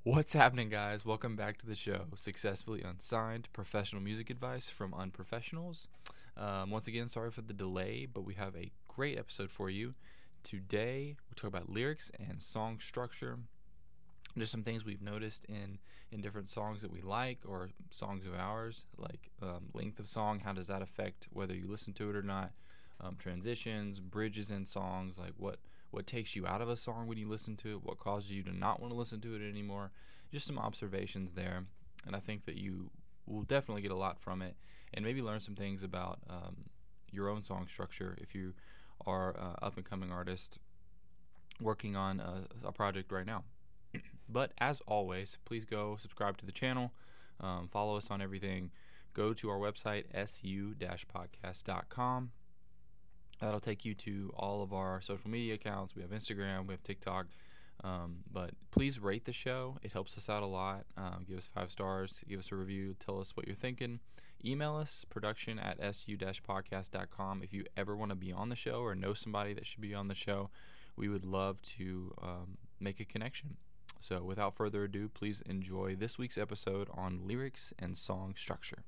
What's happening, guys? Welcome back to the show. Successfully Unsigned, professional music advice from unprofessionals. Once again, sorry for the delay, but we have a great episode for you. Today, we talk about lyrics and song structure. There's some things we've noticed in different songs that we like, or songs of ours, like length of song. How does that affect whether you listen to it or not? Transitions, bridges in songs, like what takes you out of a song when you listen to it, what causes you to not want to listen to it anymore. Just some observations there, and I think that you will definitely get a lot from it, and maybe learn some things about your own song structure if you are an up-and-coming artist working on a project right now. But as always, please go subscribe to the channel, follow us on everything. Go to our website, su-podcast.com. That'll take you to all of our social media accounts. We have Instagram, we have TikTok. But please rate the show. It helps us out a lot. Give us 5 stars. Give us a review. Tell us what you're thinking. Email us, production@su-podcast.com. If you ever want to be on the show or know somebody that should be on the show, we would love to make a connection. So without further ado, please enjoy this week's episode on lyrics and song structure.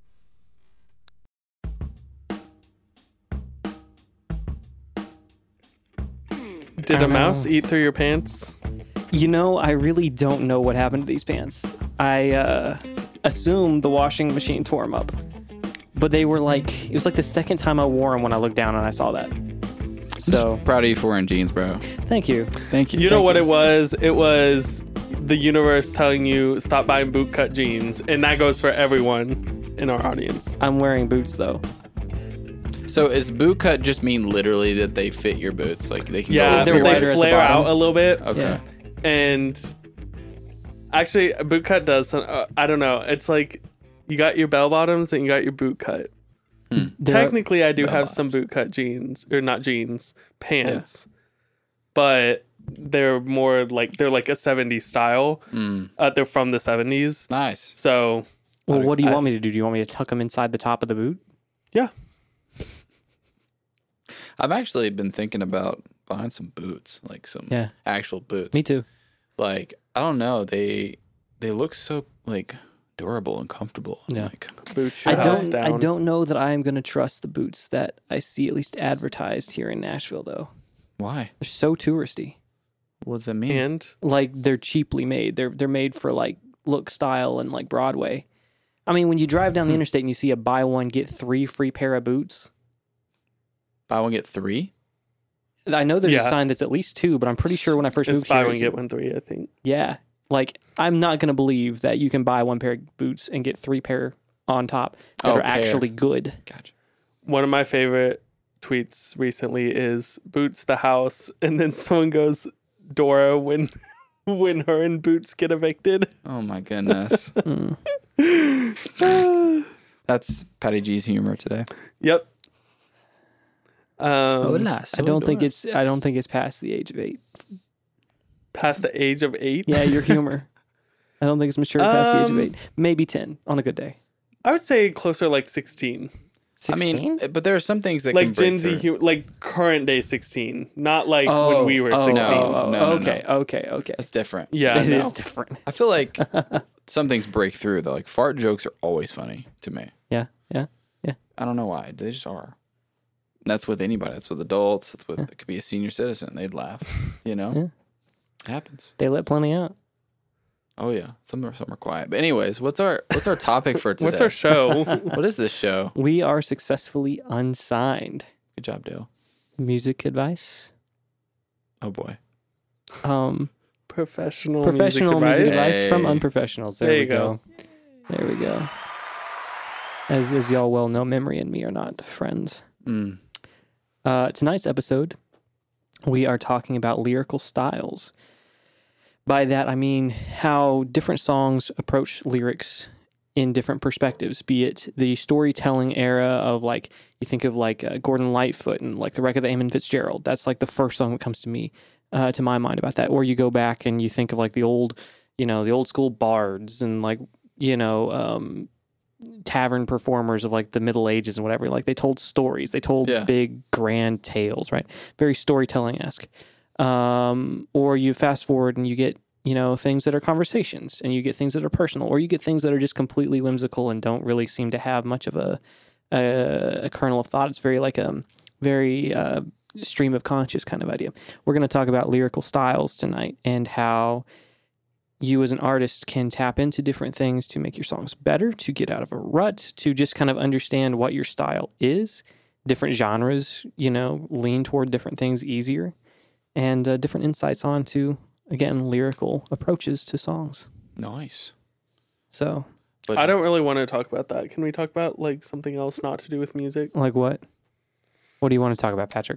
Did a mouse eat through your pants? You know, I really don't know what happened to these pants. I assume the washing machine tore them up. But they were like, it was like the second time I wore them when I looked down and I saw that. So Proud of you for wearing jeans, bro. thank you. Thank you. You know what it was? It was the universe telling you stop buying bootcut jeans, and that goes for everyone in our audience. I'm wearing boots though. So is boot cut just mean literally that they fit your boots? Like they can Yeah, go they're over wider they at the flare bottom. out a little bit. Okay. Yeah. And actually, a boot cut does. I don't know. It's like you got your bell bottoms and you got your boot cut. Technically, I do bell have some boot cut jeans, or not jeans, pants, but they're more like they're like a 70s style. They're from the 70s. Nice. So, Well, what do you want me to do? Do you want me to tuck them inside the top of the boot? yeah. I've actually been thinking about buying some boots, like some actual boots. Me too. Like I don't know, they look so like durable and comfortable. Yeah. Like, Boot I your house don't. down. I don't know that I am going to trust the boots that I see at least advertised here in Nashville, though. why? They're so touristy. What does that mean? And Like they're cheaply made. They're made for like look, style, and like Broadway. I mean, when you drive down the interstate and you see a buy one get 3 free pair of boots. Buy one get 3? I know there's a Yeah. sign that's at least 2, but I'm pretty sure when I first it's moved buy here, one it's- get one 3. I think. yeah, like I'm not gonna believe that you can buy 1 pair of boots and get 3 pair on top that are pair. actually good. Gotcha. One of my favorite tweets recently is Boots the house, and then someone goes Dora when when her and Boots get evicted. Oh my goodness. That's Patty G's humor today. Yep. I don't think it's past the age of 8. Past the age of 8. Yeah, your humor. I don't think it's mature past the age of 8. Maybe 10 on a good day. I would say closer like 16. 16? I mean, but there are some things that Like can break Gen Z, through. like current day 16, not like when we were 16. no. Okay. That's different. Yeah, It no. is different. I feel like some things break through though. Like fart jokes are always funny to me. Yeah. I don't know why. They just are. That's with anybody. That's with adults. That's with it could be a senior citizen. They'd laugh. You know? Yeah. It happens. They let plenty out. Oh yeah. Some are quiet. But anyways, what's our topic for today? What's our show? What is this show? We are successfully unsigned. Good job, Dale. Music advice. Oh boy. Professional Professional music advice from Hey. unprofessionals. There There we you go. There we go. As y'all well know, Memory and me are not friends. Tonight's episode, we are talking about lyrical styles. By that, I mean how different songs approach lyrics in different perspectives, be it the storytelling era of like, you think of like Gordon Lightfoot and like the Wreck of the Eamon Fitzgerald. That's like the first song that comes to me, to my mind about that. Or you go back and you think of like the old school bards and like, tavern performers of like the Middle Ages and whatever. Like they told stories, they told big grand tales, right? Very storytelling-esque. Or you fast forward and you get things that are conversations, and you get things that are personal, or you get things that are just completely whimsical and don't really seem to have much of a kernel of thought. It's very like a very stream of conscious kind of idea. We're going to talk about lyrical styles tonight and how you as an artist can tap into different things to make your songs better, to get out of a rut, to just kind of understand what your style is. Different genres, lean toward different things easier, and different insights onto, again, lyrical approaches to songs. Nice. So, But I don't really want to talk about that. Can we talk about like something else not to do with music? like what? What do you want to talk about, Patrick?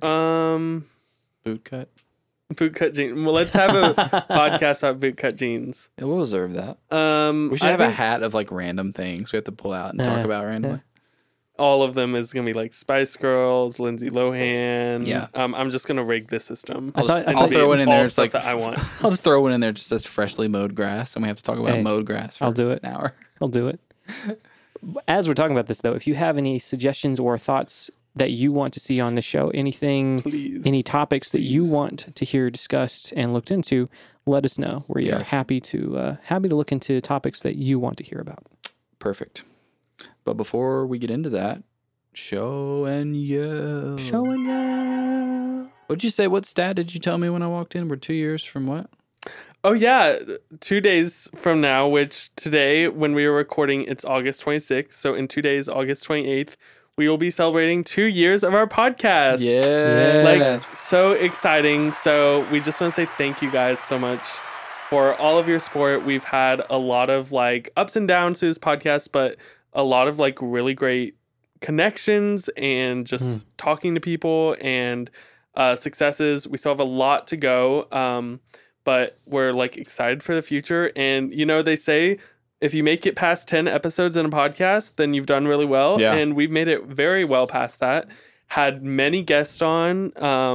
boot cut. Bootcut jeans. Well, let's have a podcast about bootcut jeans. Yeah, we'll reserve that. We should I have a think hat of like random things we have to pull out and talk about randomly. all of them is gonna be like Spice Girls, Lindsay Lohan. Yeah. I'm just gonna rig the system. I'll throw one in there. It's like that I want. I'll just throw one in there. Just says freshly mowed grass, and we have to talk about Hey, mowed grass. For I'll do it. An hour. I'll do it. As we're talking about this, though, if you have any suggestions or thoughts that you want to see on the show, anything, Please. any topics that you Please. want to hear discussed and looked into, let us know. We are Yes. happy to look into topics that you want to hear about. Perfect. But before we get into that, show and yell. Showing ya. What'd you say? What stat did you tell me when I walked in? We're 2 years from what? Oh yeah, 2 days from now, which today when we are recording, it's August 26th. So in 2 days, August 28th, we will be celebrating 2 years of our podcast. Yeah. Like, so exciting. So we just want to say thank you guys so much for all of your support. We've had a lot of like ups and downs to this podcast, but a lot of like really great connections and just talking to people and successes. We still have a lot to go. But we're like excited for the future. And they say if you make it past 10 episodes in a podcast, then you've done really well. Yeah. And we've made it very well past that. Had many guests on,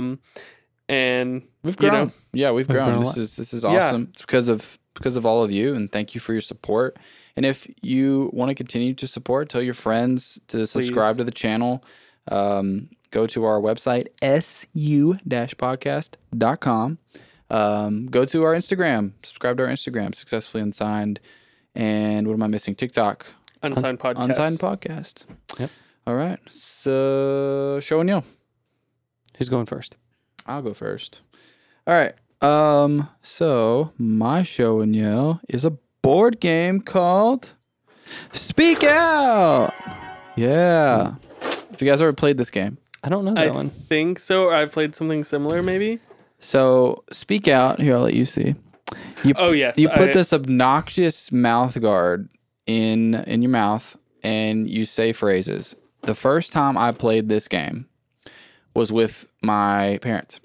and We've grown. know, Yeah, we've grown. grown a This lot. is awesome. It's because of all of you, and thank you for your support. And if you want to continue to support, tell your friends to subscribe to the channel. Go to our website, su-podcast.com. Go to our Instagram. Subscribe to our Instagram, Successfully Unsigned. And what am I missing? TikTok. Unsigned Podcast. Unsigned Podcast. Yep. All right. So, show and yell. Who's going first? I'll go first. All right. So my show and yell is a board game called Speak Out. Yeah. Have you guys ever played this game? I don't know that I one. think so. Or I've played something similar, maybe. So Speak Out. Here, I'll let you see. Oh yes. You put this obnoxious mouth guard in your mouth, and you say phrases. The first time I played this game was with my parents.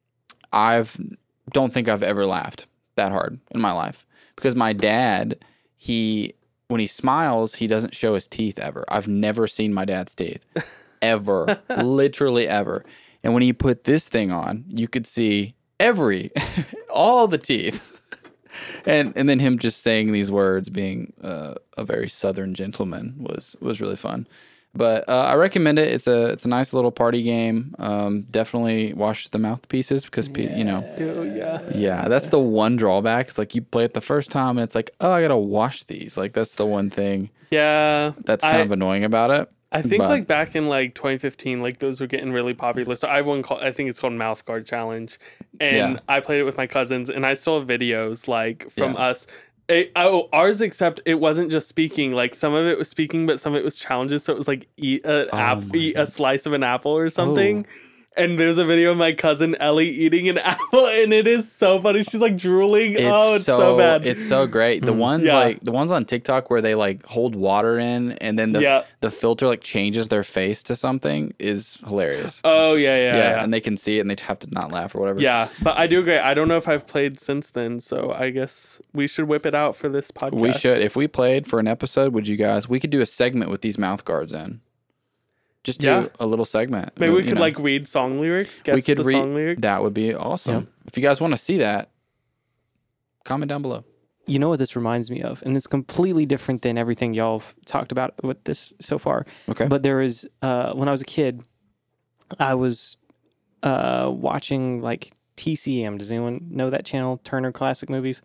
Don't think I've ever laughed that hard in my life because my dad, when he smiles, he doesn't show his teeth ever. I've never seen my dad's teeth ever, literally ever. And when he put this thing on, you could see all the teeth. And then him just saying these words, being a very Southern gentleman, was really fun. But I recommend it. It's a nice little party game. Definitely wash the mouthpieces because Oh, yeah. yeah, that's the one drawback. It's like you play it the first time and it's like, oh, I gotta wash these. Like that's the one thing Yeah. that's kind of annoying about it. I think But- like back in like 2015, like those were getting really popular. So I have one called, I think it's called Mouth Guard Challenge, and Yeah. I played it with my cousins, and I still have videos like from Yeah. us. Ours, except it wasn't just speaking. Like some of it was speaking, but some of it was challenges. So it was like eat a slice of an apple or something. And there's a video of my cousin Ellie eating an apple, and it is so funny. She's like drooling. It's so bad. It's so great. The ones Yeah. like the ones on TikTok where they like hold water in and then Yeah. the filter like changes their face to something is hilarious. Oh yeah. And they can see it and they have to not laugh or whatever. Yeah, but I do agree. I don't know if I've played since then, so I guess we should whip it out for this podcast. We should. If we played for an episode, we could do a segment with these mouth guards in. Just do Yeah. a little segment. Maybe we you could know. like read song lyrics. Guess we could the read song lyric. that would be awesome. Yeah. If you guys want to see that, comment down below. You know what this reminds me of? And it's completely different than everything y'all have talked about with this so far. Okay. But there was, when I was a kid, I was watching like TCM. Does anyone know that channel? Turner Classic Movies?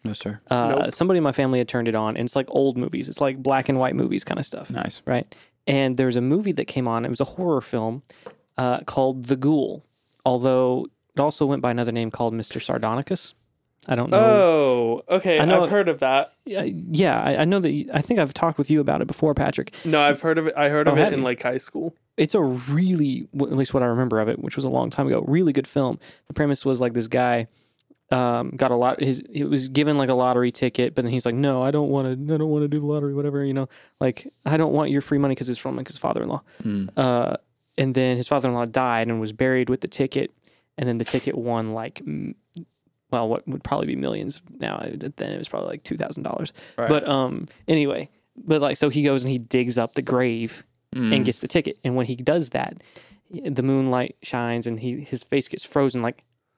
No, sir. Nope. Somebody in my family had turned it on, and it's like old movies. It's like black and white movies kind of stuff. Nice. Right? And there was a movie that came on. It was a horror film called The Ghoul, although it also went by another name called Mr. Sardonicus. I don't know. Oh, okay. I know- I've heard of that. Yeah, I know that. I think I've talked with you about it before, Patrick. No, I've heard of it. I heard of have it in you? like high school. It's a really, at least what I remember of it, which was a long time ago, really good film. The premise was like this guy got a lot. It was given like a lottery ticket, but then he's like, no, I don't want to do the lottery, whatever, like I don't want your free money because it's from like his father-in-law. And then his father-in-law died and was buried with the ticket, and then the ticket won like, well, what would probably be millions now. Then it was probably like $2,000. Right. But anyway, but like so he goes and he digs up the grave and gets the ticket, and when he does that, the moonlight shines and his face gets frozen like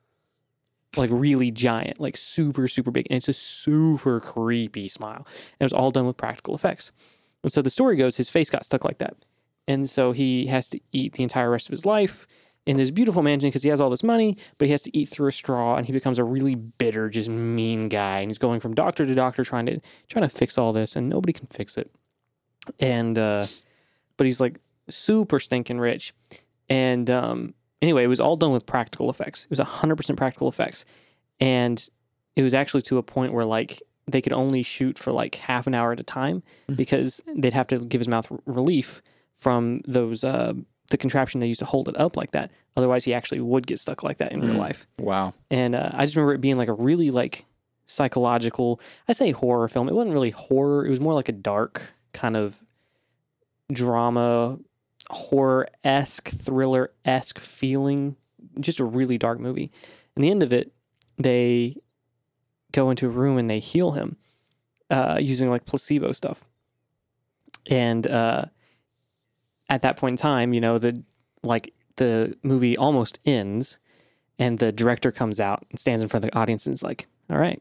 really giant, like super super big, and it's a super creepy smile. And it was all done with practical effects. And so the story goes, his face got stuck like that, and so he has to eat the entire rest of his life in this beautiful mansion because he has all this money, but he has to eat through a straw, and he becomes a really bitter, just mean guy. And he's going from doctor to doctor trying to fix all this, and nobody can fix it. And but he's like super stinking rich. And anyway, it was all done with practical effects. It was 100% practical effects, and it was actually to a point where like they could only shoot for like half an hour at a time because they'd have to give his mouth relief from those. The contraption they used to hold it up like that. Otherwise, he actually would get stuck like that in real life. Wow. And I just remember it being like a really like psychological, I say horror film. It wasn't really horror. It was more like a dark kind of drama, horror-esque, thriller-esque feeling. Just a really dark movie. And the end of it, they go into a room and they heal him using like placebo stuff. And at that point in time, the movie almost ends, and the director comes out and stands in front of the audience and is like, all right,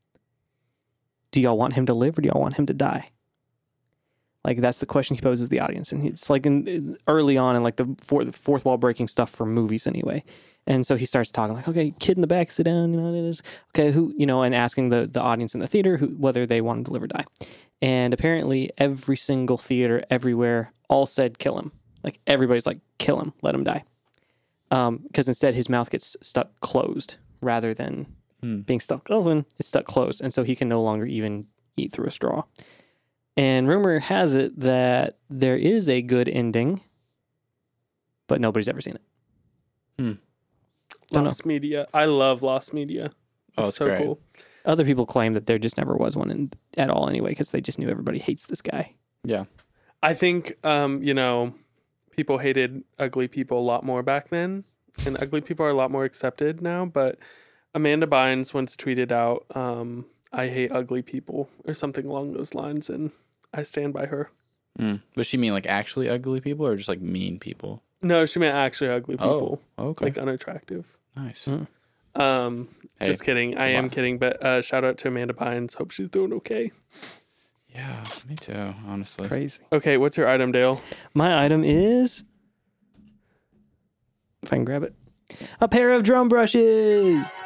do y'all want him to live or do y'all want him to die? Like, that's the question he poses the audience. And it's like early on in like the fourth wall breaking stuff for movies anyway. And so he starts talking like, okay, kid in the back, sit down, it is. Okay, who, and asking the audience in the theater whether they wanted to live or die. And apparently every single theater everywhere all said kill him. Like everybody's like, kill him, let him die. Because instead his mouth gets stuck closed rather than being stuck open, it's stuck closed. And so he can no longer even eat through a straw. And rumor has it that there is a good ending, but nobody's ever seen it. Lost Media. I love Lost Media. Oh, It's it's so great. cool. Other people claim that there just never was one at all anyway, because they just knew everybody hates this guy. Yeah. I think, people hated ugly people a lot more back then, and ugly people are a lot more accepted now. But Amanda Bynes once tweeted out, I hate ugly people, or something along those lines, and I stand by her. Does she mean like actually ugly people or just like mean people? No, she meant actually ugly people, Okay. like unattractive. Nice. Hey, Just kidding. I a am lot. kidding, but shout out to Amanda Bynes. Hope she's doing okay. Yeah, me too, honestly. Crazy. Okay, what's your item, Dale? My item is, if I can grab it, a pair of drum brushes.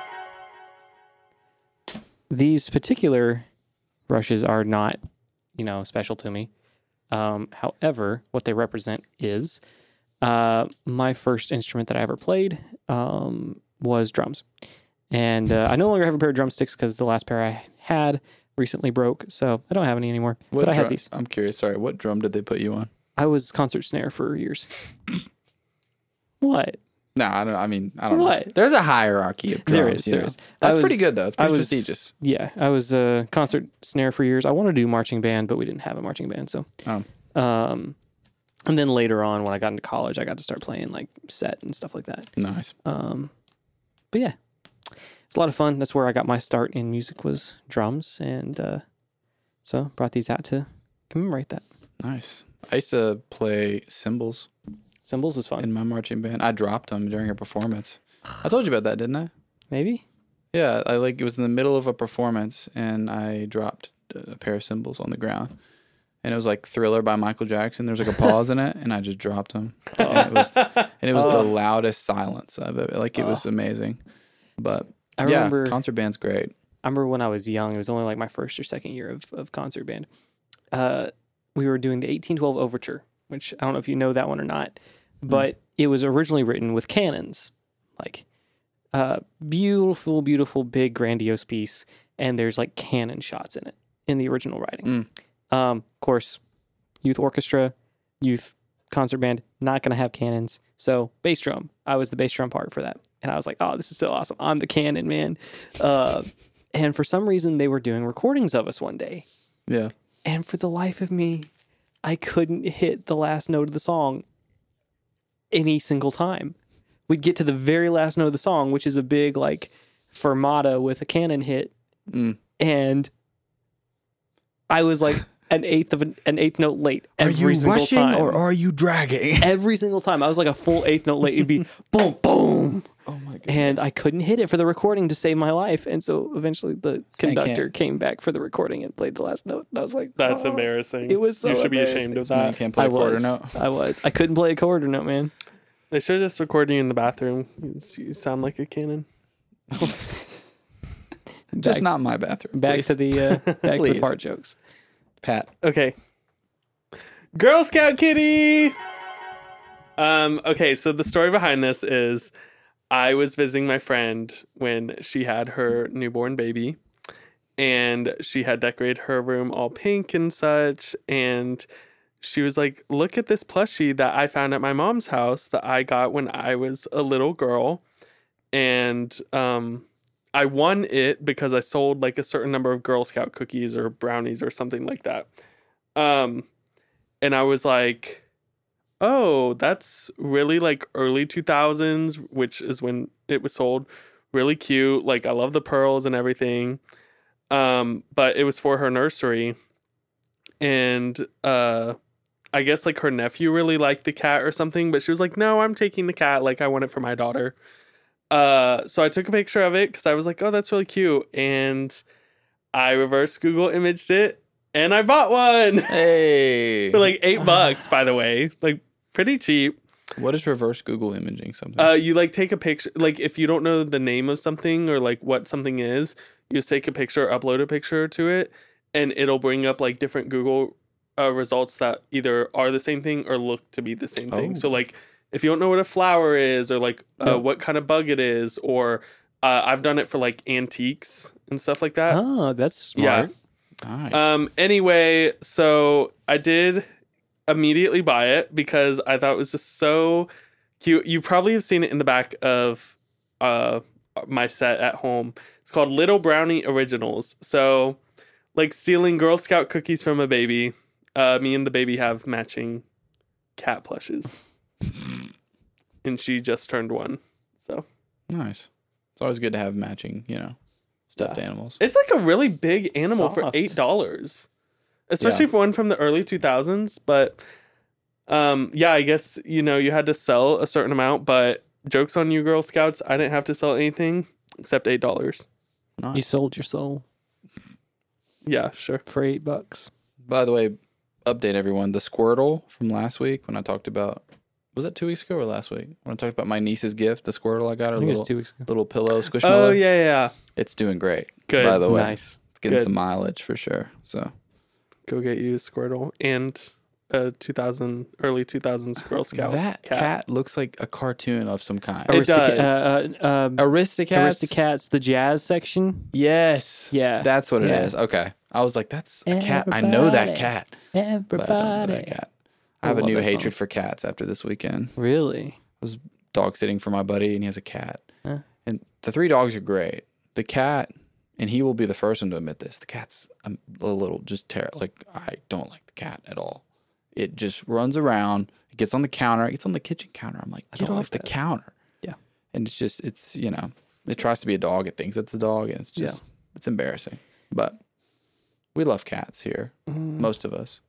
These particular brushes are not, special to me. However, what they represent is my first instrument that I ever played was drums. And I no longer have a pair of drumsticks because the last pair I had recently broke, so I don't have any anymore. But I had these. I'm curious. Sorry, what drum did they put you on? I was concert snare for years. What? No, I don't know. What? There's a hierarchy of drums. There is. That's pretty good though. It's pretty prestigious. Yeah, I was a concert snare for years. I wanted to do marching band, but we didn't have a marching band, so. And then later on, when I got into college, I got to start playing like set and stuff like that. Nice. But yeah, it's a lot of fun. That's where I got my start in music, was drums, and so brought these out to commemorate that. Nice. I used to play cymbals Cymbals is fun. in my marching band. I dropped them during a performance. I told you about that, didn't I? Maybe? Yeah, it was in the middle of a performance, and I dropped a pair of cymbals on the ground. And it was like Thriller by Michael Jackson. There was like a pause in it, and I just dropped them. And it was the loudest silence of it. Like, it was amazing. But I yeah, remember concert band's great. I remember when I was young, it was only like my first or second year of concert band. We were doing the 1812 Overture, which I don't know if you know that one or not, but it was originally written with cannons, like beautiful, beautiful, big, grandiose piece, and there's like cannon shots in it in the original writing. Of course, youth orchestra, youth concert band, not going to have cannons. So bass drum, I was the bass drum part for that. And I was like, oh, this is so awesome. I'm the cannon, man. And for some reason, they were doing recordings of us one day. Yeah. And for the life of me, I couldn't hit the last note of the song any single time. We'd get to the very last note of the song, which is a big like fermata with a cannon hit. And I was like an eighth note late every single time. Or are you dragging? Every single time. I was like a full eighth note late. It'd be boom, boom. Oh my god. And I couldn't hit it for the recording to save my life. And so eventually the conductor came back for the recording and played the last note. And I was like, That's embarrassing. It was so You should be embarrassing. ashamed of You that. can't play a quarter note. I couldn't play a quarter note, man. They should just record you in the bathroom. You sound like a cannon. Just not my bathroom. Back please. to the back to the Please. fart jokes. Pat. Okay. Girl Scout Kitty. Okay, so the story behind this is I was visiting my friend when she had her newborn baby, and she had decorated her room all pink and such, and she was like, look at this plushie that I found at my mom's house that I got when I was a little girl. And I won it because I sold like a certain number of Girl Scout cookies or brownies or something like that. And I was like, oh, that's really like early 2000s, which is when it was sold. Really cute. Like, I love the pearls and everything. But it was for her nursery. And I guess like her nephew really liked the cat or something, but she was like, no, I'm taking the cat. Like, I want it for my daughter. So I took a picture of it because I was like, oh, that's really cute. And I reverse Google imaged it and I bought one Hey. for like $8, by the way, like pretty cheap. What is reverse Google imaging something? You like take a picture, like if you don't know the name of something or like what something is, you just take a picture, upload a picture to it, and it'll bring up like different Google results that either are the same thing or look to be the same thing. Oh. So like if you don't know what a flower is or like what kind of bug it is, or I've done it for like antiques and stuff like that. Oh, that's smart. Nice. Anyway, so I did immediately buy it because I thought it was just so cute. You probably have seen it in the back of my set at home. It's called Little Brownie Originals. So like stealing Girl Scout cookies from a baby. Me and the baby have matching cat plushes. And she just turned 1. So Nice. It's always good to have matching, stuffed animals. it's like a really big animal for Soft. $8. Especially for one from the early 2000s. But yeah, I guess, you had to sell a certain amount. But jokes on you, Girl Scouts. I didn't have to sell anything except $8. Nice. You sold your soul Yeah, sure. for $8. By the way, update everyone. The Squirtle from last week when I talked about, was that 2 weeks ago or last week? When I talked about my niece's gift, the Squirtle I got her, I think it was little, 2 weeks ago. little pillow squishmallow. Oh, yeah. It's doing great. Good. By the way, Nice. it's getting Good. some mileage for sure. So Go get you a Squirtle and a early 2000s Girl Scout that cat looks like a cartoon of some kind. It does. Aristocats. Aristocats, the jazz section. Yes. Yeah. That's what it Yeah. is. Okay. I was like, that's a cat. I know that Everybody. cat. But I don't know Everybody. that cat. I have I a love new that song. hatred for cats after this weekend. Really? Dog sitting for my buddy, and he has a cat. Huh. And the 3 dogs are great. The cat, and he will be the first one to admit this, the cat's a little just terrible. Like, I don't like the cat at all. It just runs around. It gets on the counter. It gets on the kitchen counter. I'm like, get don't off like the that. counter. Yeah. And it's just, it tries to be a dog. It thinks it's a dog, and it's just, it's embarrassing. But we love cats here, most of us.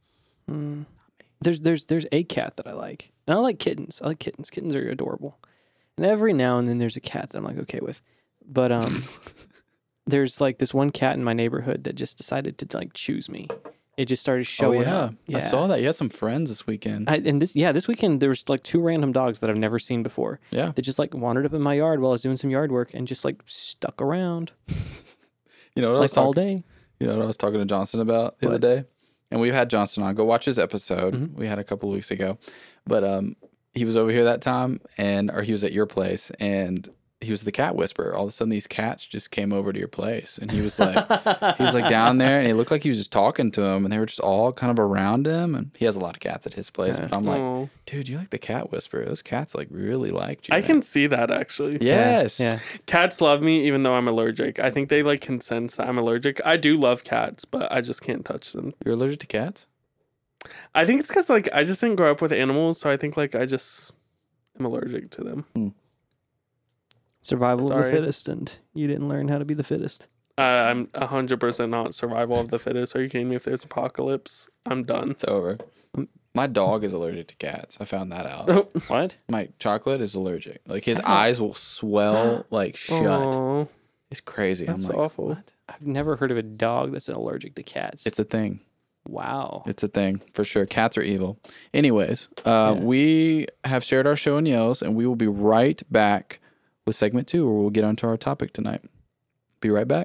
There's a cat that I like. And I like kittens. I like kittens. Kittens are adorable. And every now and then there's a cat that I'm like okay with. But there's like this one cat in my neighborhood that just decided to like choose me. It just started showing up. I saw that. You had some friends this weekend. This weekend there was like 2 random dogs that I've never seen before. Yeah. That just like wandered up in my yard while I was doing some yard work and just like stuck around. You know what I was Like all talking? day. You know what I was talking to Johnson about the other day? And we've had Johnson on. Go watch his episode. We had a couple of weeks ago. But he was over here that time, or he was at your place, and he was the cat whisperer. All of a sudden, these cats just came over to your place, and he was like down there, and he looked like he was just talking to him, and they were just all kind of around him. And he has a lot of cats at his place, but I'm like, dude, you like the cat whisperer? Those cats like really liked you. I can see that actually. Yes. Yeah. Cats love me even though I'm allergic. I think they like can sense that I'm allergic. I do love cats, but I just can't touch them. You're allergic to cats? I think it's because like I just didn't grow up with animals, so I think like I just am allergic to them. Survival of the Sorry. fittest, and you didn't learn how to be the fittest. I'm 100% not survival of the fittest. Are you kidding me? If there's apocalypse, I'm done. It's over. My dog is allergic to cats. I found that out. What? My chocolate is allergic. Like his eyes will swell like shut. Aw, It's crazy. that's I'm like, awful. what? I've never heard of a dog that's allergic to cats. It's a thing. Wow. It's a thing for sure. Cats are evil. Anyways, we have shared our show and yells, and we will be right back with segment 2, where we'll get onto our topic tonight. Be right back.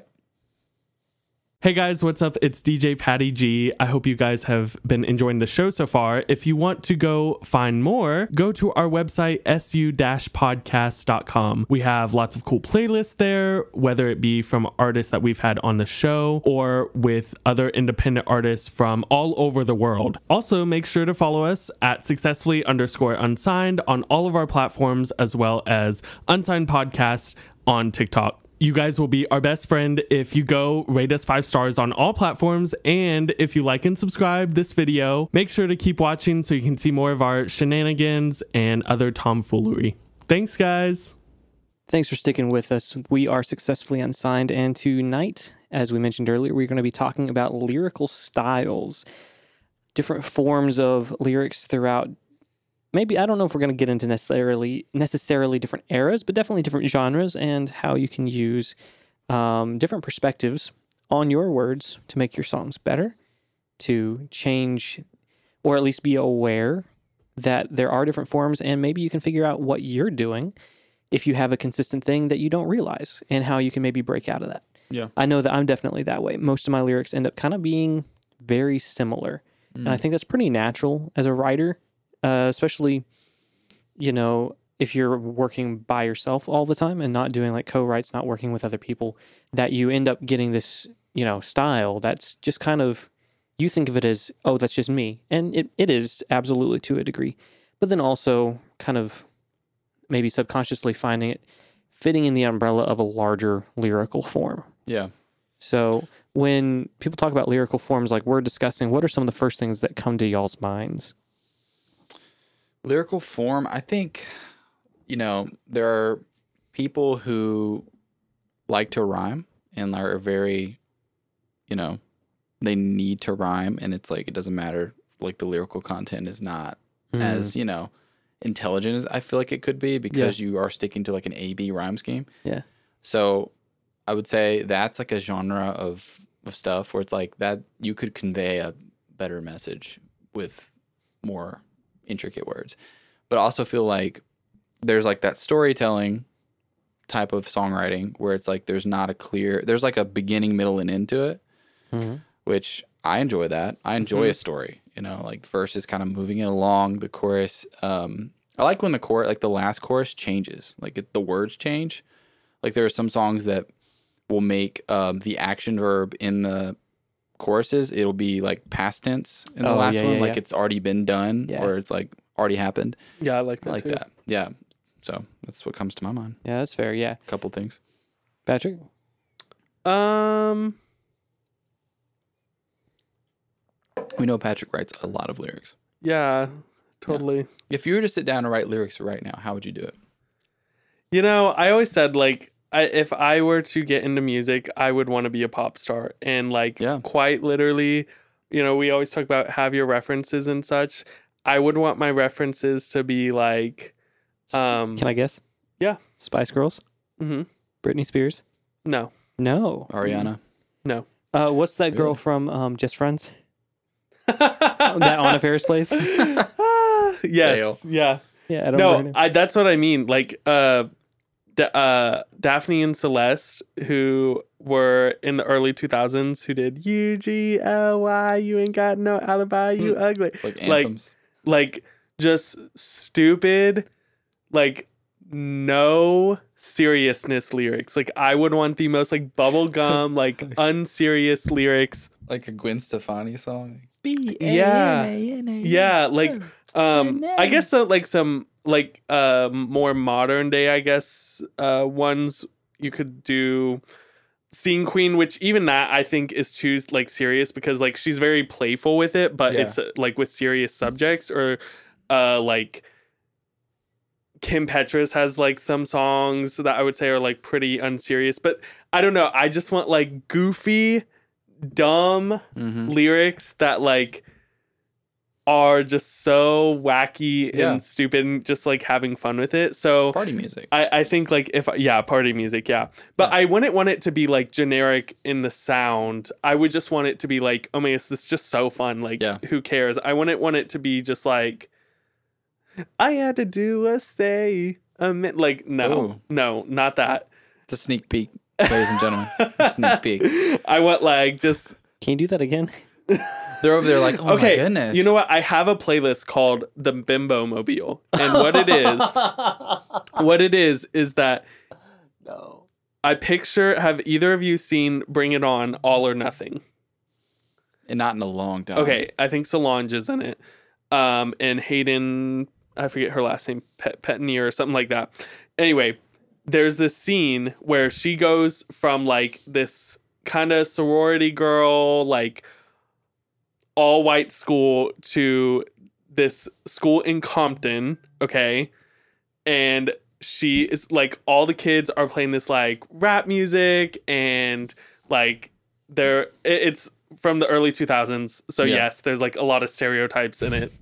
Hey guys, what's up? It's DJ Patty G. I hope you guys have been enjoying the show so far. If you want to go find more, go to our website, su-podcast.com. We have lots of cool playlists there, whether it be from artists that we've had on the show or with other independent artists from all over the world. Also, make sure to follow us at successfully_unsigned on all of our platforms, as well as Unsigned Podcast on TikTok. You guys will be our best friend if you go rate us 5 stars on all platforms. And if you like and subscribe this video, make sure to keep watching so you can see more of our shenanigans and other tomfoolery. Thanks, guys. Thanks for sticking with us. We are Successfully Unsigned, and tonight, as we mentioned earlier, we're going to be talking about lyrical styles, different forms of lyrics throughout. Maybe, I don't know if we're going to get into necessarily different eras, but definitely different genres, and how you can use different perspectives on your words to make your songs better, to change, or at least be aware that there are different forms, and maybe you can figure out what you're doing if you have a consistent thing that you don't realize, and how you can maybe break out of that. Yeah. I know that I'm definitely that way. Most of my lyrics end up kind of being very similar, and I think that's pretty natural as a writer. Especially, you know, if you're working by yourself all the time and not doing like co-writes, not working with other people, that you end up getting this, you know, style that's just kind of, you think of it as, oh, that's just me. And it is absolutely to a degree. But then also kind of maybe subconsciously finding it fitting in the umbrella of a larger lyrical form. Yeah. So when people talk about lyrical forms like we're discussing, what are some of the first things that come to y'all's minds? Lyrical form, I think, you know, there are people who like to rhyme and are very, you know, they need to rhyme, and it's like it doesn't matter, like the lyrical content is not as, you know, intelligent as I feel like it could be, because you are sticking to like an A-B rhyme scheme. Yeah. So I would say that's like a genre of stuff where it's like that you could convey a better message with more intricate words. But I also feel like there's like that storytelling type of songwriting where it's like there's not a clear, there's like a beginning, middle, and end to it, which I enjoy that. I enjoy a story, you know, like verse is kind of moving it along. The chorus, I like when the chorus, like the last chorus changes, like the words change. Like there are some songs that will make the action verb in the choruses, it'll be like past tense in the last one, like it's already been done, or it's like already happened. Yeah, I like that. I like too. that. Yeah. So that's what comes to my mind. Yeah, that's fair. Yeah. A couple things. Patrick? We know Patrick writes a lot of lyrics. Yeah, totally. If you were to sit down and write lyrics right now, how would you do it? You know, I always said like if I were to get into music, I would want to be a pop star. And like quite literally, you know, we always talk about have your references and such. I would want my references to be like Can I guess? Yeah. Spice Girls? Mm-hmm. Britney Spears? No. No. Ariana? No. What's that girl from Just Friends? That Anna Faris plays? Yes. Dale. Yeah. Yeah, I don't know her name. That's what I mean. Like Daphne and Celeste, who were in the early 2000s, who did UGLY, you ain't got no alibi, you ugly. Like anthems. Like just stupid, like no seriousness lyrics. Like I would want the most like bubblegum, like unserious lyrics. Like a Gwen Stefani song. Yeah, like I guess so, like some like more modern day, I guess, ones you could do Scene Queen, which even that I think is too like serious because like she's very playful with it, but it's like with serious subjects. Or like Kim Petras has like some songs that I would say are like pretty unserious, but I don't know. I just want like goofy, dumb lyrics that like are just so wacky and stupid and just like having fun with it. So party music. I think like party music, but I wouldn't want it to be like generic in the sound. I would just want it to be like, oh my gosh, this is just so fun. Like who cares? I wouldn't want it to be just like, I had to do a stay a minute. Like no, not that. It's a sneak peek, ladies and gentlemen. A sneak peek. I want like just. Can you do that again? They're over there like, oh my goodness. You know what? I have a playlist called the Bimbo Mobile. And what it is that I picture, have either of you seen Bring It On, All or Nothing? And not in a long time. Okay, I think Solange is in it. And Hayden, I forget her last name, Petnier or something like that. Anyway, there's this scene where she goes from like this kind of sorority girl, like all white school to this school in Compton, okay? And she is like, all the kids are playing this like rap music and like it's from the early 2000s. So yes, there's like a lot of stereotypes in it,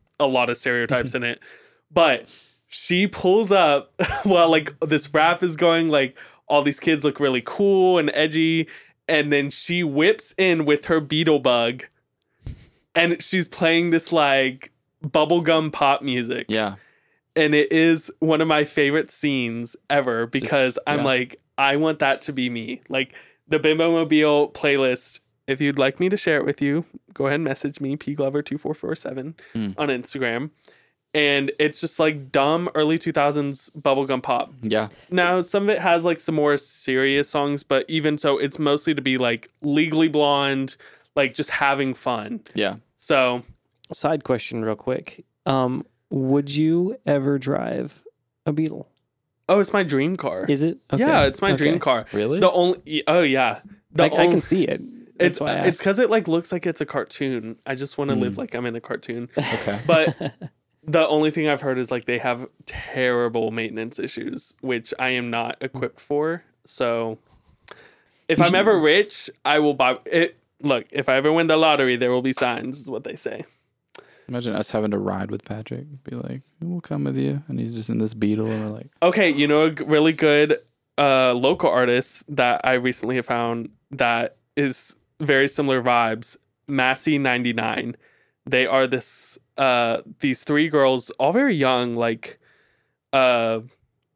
But she pulls up while like this rap is going, like all these kids look really cool and edgy. And then she whips in with her Beetlebug. And she's playing this like bubblegum pop music. Yeah. And it is one of my favorite scenes ever because I'm like, I want that to be me. Like the Bimbo Mobile playlist. If you'd like me to share it with you, go ahead and message me, pglover2447 on Instagram. And it's just like dumb early 2000s bubblegum pop. Yeah. Now, some of it has like some more serious songs, but even so, it's mostly to be like Legally Blonde, like just having fun. Yeah. So, side question, real quick. Would you ever drive a Beetle? Oh, it's my dream car. Is it? Okay. Yeah, it's my dream car. Really? The only. Oh yeah. I can see it. That's why it's because it like looks like it's a cartoon. I just want to live like I'm in a cartoon. Okay. But the only thing I've heard is like they have terrible maintenance issues, which I am not equipped for. So, if I'm ever rich, I will buy it. Look, if I ever win the lottery, there will be signs, is what they say. Imagine us having to ride with Patrick. Be like, we'll come with you. And he's just in this Beetle. And we're like, okay, you know, a really good local artist that I recently have found that is very similar vibes. Massey 99. They are these three girls, all very young, like, born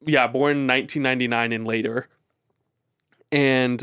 1999 and later. And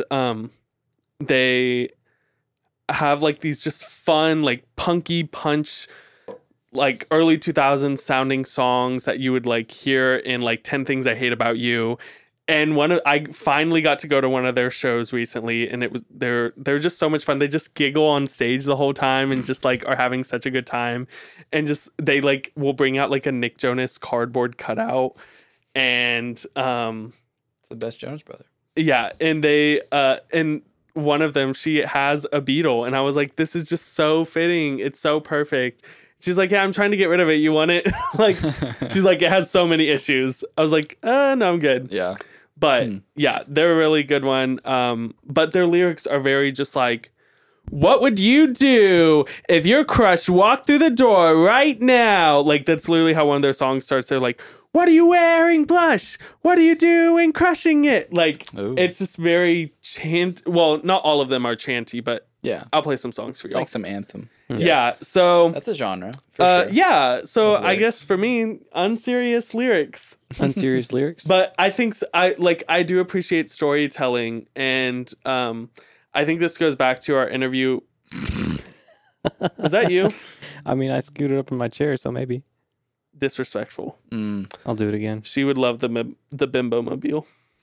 they have like these just fun, like punky punch, like early 2000s sounding songs that you would like hear in like 10 Things I Hate About You. And I finally got to go to one of their shows recently, and they're just so much fun. They just giggle on stage the whole time and just like are having such a good time. And just they like will bring out like a Nick Jonas cardboard cutout, and it's the best Jonas brother. Yeah, and they and one of them, she has a Beetle, and I was like, this is just so fitting. It's so perfect. She's like, yeah, I'm trying to get rid of it. You want it? Like, she's like, it has so many issues. I was like, no, I'm good. Yeah. But yeah, they're a really good one. But their lyrics are very just like, what would you do if your crush walked through the door right now? Like, that's literally how one of their songs starts. They're like, what are you wearing, blush? What are you doing, crushing it? Like, It's just very Well, not all of them are chanty, but Yeah. I'll play some songs for It's y'all. like some anthem. Yeah. So That's a genre. For sure. yeah. So With I lyrics. guess for me, unserious lyrics. Unserious lyrics. But I think I do appreciate storytelling, and I think this goes back to our interview. Is that you? I mean, I scooted up in my chair, so maybe Disrespectful. I'll do it again. She would love the bimbo mobile.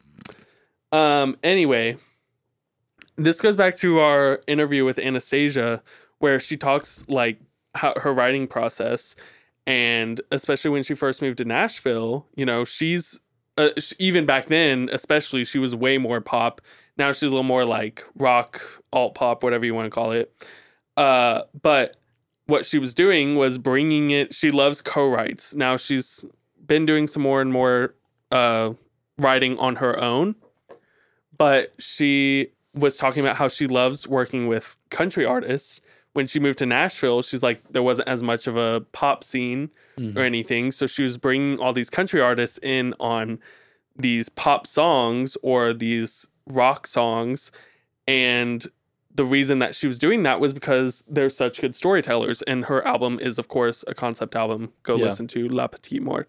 Anyway, this goes back to our interview with Anastasia, where she talks like how her writing process, and especially when she first moved to Nashville. You know, she's even back then, especially, she was way more pop. Now she's a little more like rock, alt pop, whatever you want to call it. But what she was doing was bringing it. She loves co-writes. Now she's been doing some more and more writing on her own. But she was talking about how she loves working with country artists. When she moved to Nashville, she's like, there wasn't as much of a pop scene or anything. So she was bringing all these country artists in on these pop songs or these rock songs. And the reason that she was doing that was because they're such good storytellers. And her album is, of course, a concept album. Go listen to La Petite Mort.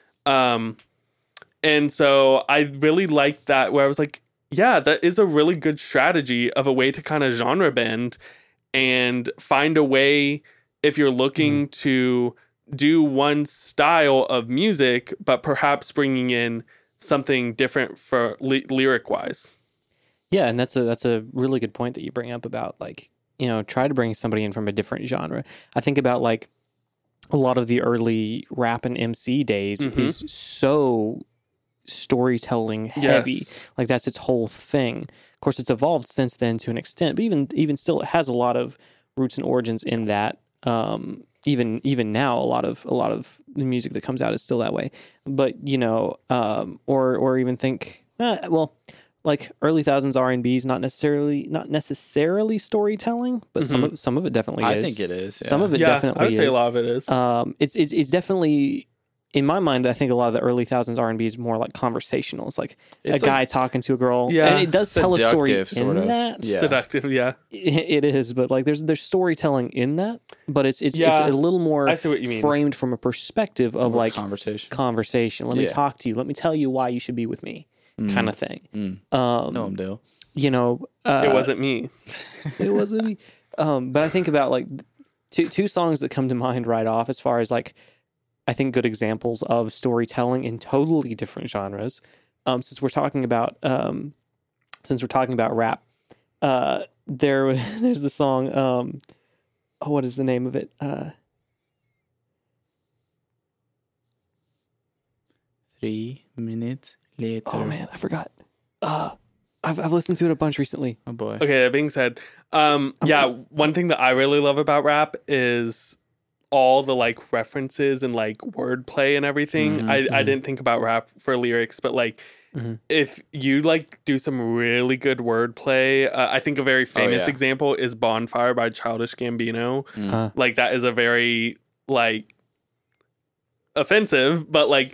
And so I really liked that, where I was like, yeah, that is a really good strategy of a way to kind of genre bend and find a way, if you're looking to do one style of music, but perhaps bringing in something different for lyric wise. Yeah, and that's a really good point that you bring up about, like, you know, try to bring somebody in from a different genre. I think about like a lot of the early rap and MC days is so storytelling heavy. Yes. Like that's its whole thing. Of course, it's evolved since then to an extent, but even still, it has a lot of roots and origins in that. Even now, a lot of the music that comes out is still that way. But you know, or even think, like early thousands R&B is not necessarily storytelling, but some of it definitely is. I think it is. Yeah. Some of it definitely I would is. say a lot of it is. It's definitely, in my mind, I think a lot of the early thousands R&B is more like conversational. It's like It's a guy talking to a girl, Yeah. and it does tell a story Seductive, sort in of. that. Yeah. Seductive, yeah. It is, but like there's storytelling in that, but it's Yeah. a little more I see what you mean. framed from a perspective of More like conversation. Let me Yeah. talk to you. Let me tell you why you should be with me, kind of thing. No, I'm Dale. You know, It wasn't me. it wasn't me. But I think about like two songs that come to mind right off as far as like, I think good examples of storytelling in totally different genres. Since we're talking about rap, there's the song. What is the name of it? 3 minutes later. Oh man, I forgot. I've listened to it a bunch recently. Oh boy. Okay, that being said, one thing that I really love about rap is all the like references and like wordplay and everything. I didn't think about rap for lyrics, but like if you like do some really good wordplay, I think a very famous yeah. example is Bonfire by Childish Gambino. Like that is a very like offensive, but like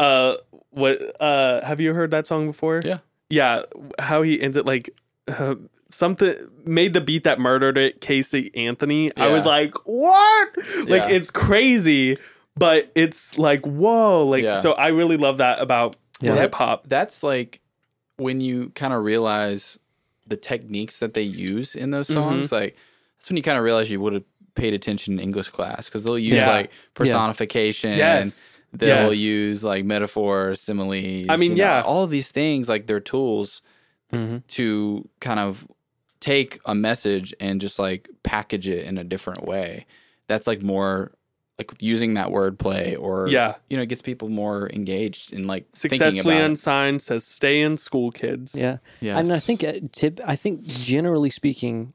have you heard that song before? Yeah, how he ends it like something made the beat that murdered it, Casey Anthony. I was like, what? Like it's crazy, but it's like, whoa. Like so I really love that about hip hop. That's like when you kind of realize the techniques that they use in those songs. Like that's when you kind of realize you would have paid attention in English class, because they'll use like personification. Yes. They'll use like metaphors, similes. I mean, all of these things, like they're tools to kind of take a message and just like package it in a different way. That's like more like using that wordplay, or you know, it gets people more engaged in like Successfully thinking about Unsigned says stay in school, kids. Yeah. Yes. And I think generally speaking,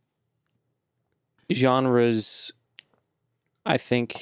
genres, all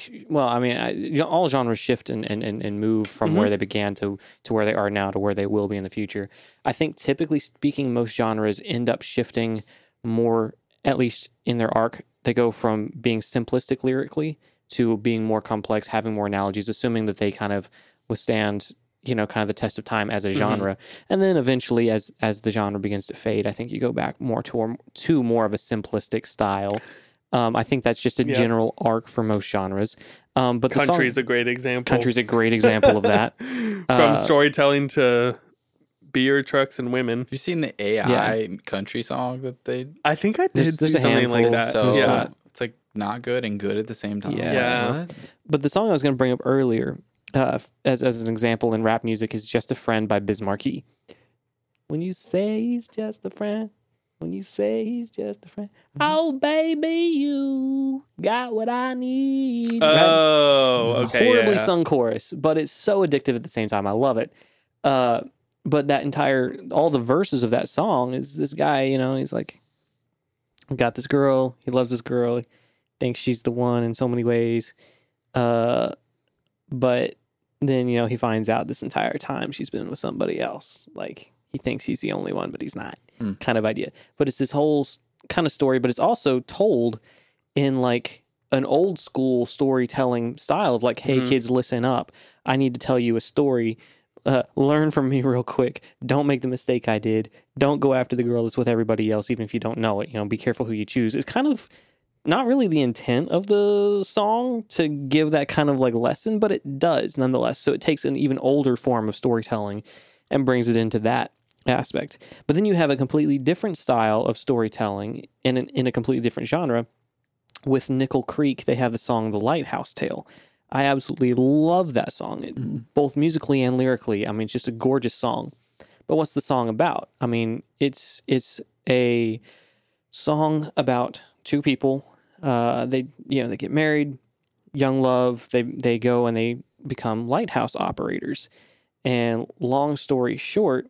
genres shift and move from where they began to where they are now to where they will be in the future. I think typically speaking, most genres end up shifting more, at least in their arc. They go from being simplistic lyrically to being more complex, having more analogies, assuming that they kind of withstand kind of the test of time as a genre. And then eventually as the genre begins to fade, I think you go back more to more of a simplistic style. I think that's just a general arc for most genres. But Country's a great example. Country's a great example of that. From storytelling to beer trucks and women. Have you seen the AI country song that they? I think I did There's see a something handful. like that. So Yeah. it's like not good and good at the same time. Yeah. What? But the song I was going to bring up earlier, as an example in rap music, is "Just a Friend" by Biz Markie. When you say he's just a friend, when you say he's just a friend, oh baby, you got what I need. Oh, okay. Horribly yeah. sung chorus, but it's so addictive at the same time. I love it. But all the verses of that song is this guy, he's like, got this girl, he loves this girl, he thinks she's the one in so many ways. But then, he finds out this entire time she's been with somebody else. Like, he thinks he's the only one, but he's not, kind of idea. But it's this whole kind of story, but it's also told in like an old school storytelling style of like, hey, kids, listen up. I need to tell you a story. Learn from me real quick. Don't make the mistake I did. Don't go after the girl that's with everybody else, even if you don't know it. Be careful who you choose. It's kind of not really the intent of the song to give that kind of like lesson, but it does nonetheless. So it takes an even older form of storytelling and brings it into that aspect. But then you have a completely different style of storytelling in a completely different genre. With Nickel Creek, they have the song "The Lighthouse Tale." I absolutely love that song, both musically and lyrically. I mean, it's just a gorgeous song. But what's the song about? I mean, it's a song about two people. They get married, young love. They go and they become lighthouse operators. And long story short,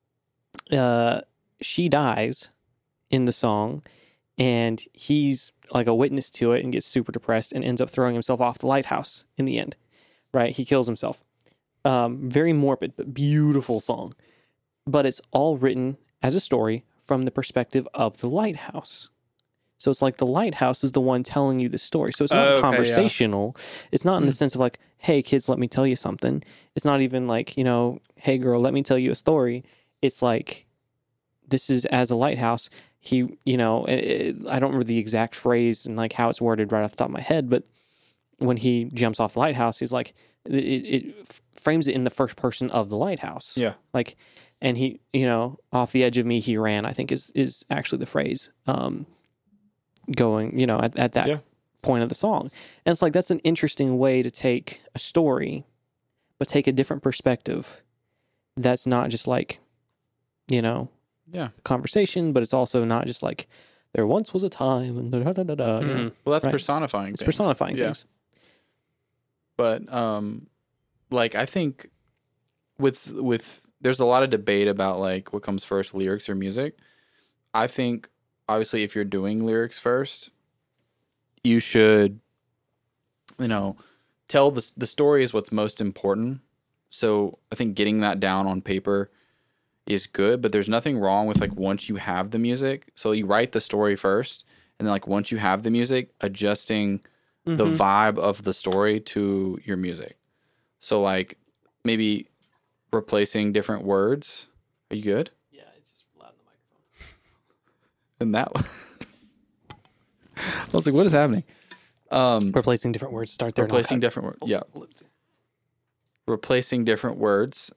she dies in the song, and he's like a witness to it and gets super depressed and ends up throwing himself off the lighthouse in the end, right? He kills himself. Very morbid, but beautiful song. But it's all written as a story from the perspective of the lighthouse. So it's like the lighthouse is the one telling you the story. So it's not conversational. Yeah. It's not in the sense of like, hey, kids, let me tell you something. It's not even like, hey, girl, let me tell you a story. It's like, this is as a lighthouse. He, I don't remember the exact phrase and like how it's worded right off the top of my head, but when he jumps off the lighthouse, he's like, it frames it in the first person of the lighthouse. Yeah. Like, and he, off the edge of me, he ran, I think is actually the phrase, going, at that point of the song. And it's like, that's an interesting way to take a story, but take a different perspective. That's not just like, conversation, but it's also not just like there once was a time and Well, that's personifying. It's personifying things. But like I think with there's a lot of debate about like what comes first, lyrics or music. I think obviously if you're doing lyrics first, you should tell the story is what's most important. So I think getting that down on paper is good, but there's nothing wrong with like once you have the music. So you write the story first, and then like once you have the music, adjusting the vibe of the story to your music. So like maybe replacing different words. Are you good? Yeah, it's just loud in the microphone. And that I was like, what is happening? Replacing different words. Start there. Replacing different words. Yeah. Replacing different words.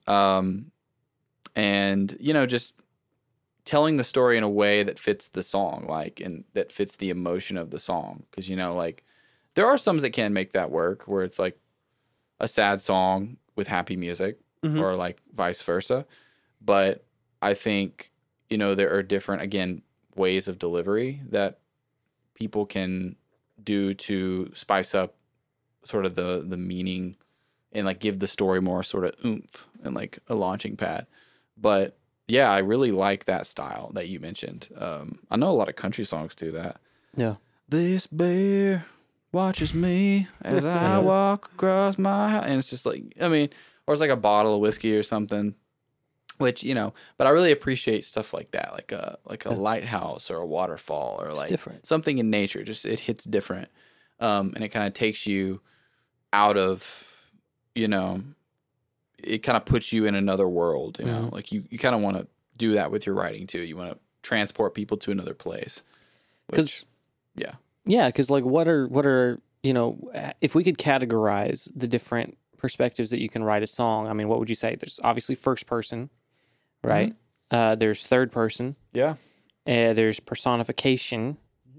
And, just telling the story in a way that fits the song, like, and that fits the emotion of the song. Because, like, there are some that can make that work, where it's like a sad song with happy music, or like vice versa. But I think, there are different, again, ways of delivery that people can do to spice up sort of the meaning and like give the story more sort of oomph and like a launching pad. But yeah, I really like that style that you mentioned. I know a lot of country songs do that. Yeah. This bear watches me as I walk across my house. And it's just like, or it's like a bottle of whiskey or something, which, but I really appreciate stuff like that. Like a lighthouse or a waterfall or like different. Something in nature. Just, it hits different. And it kind of takes you out of, it kind of puts you in another world, you know? Like you kind of want to do that with your writing too. You want to transport people to another place. Which, Yeah, because like what are if we could categorize the different perspectives that you can write a song, I mean, what would you say? There's obviously first person, right? There's third person. Yeah. There's personification.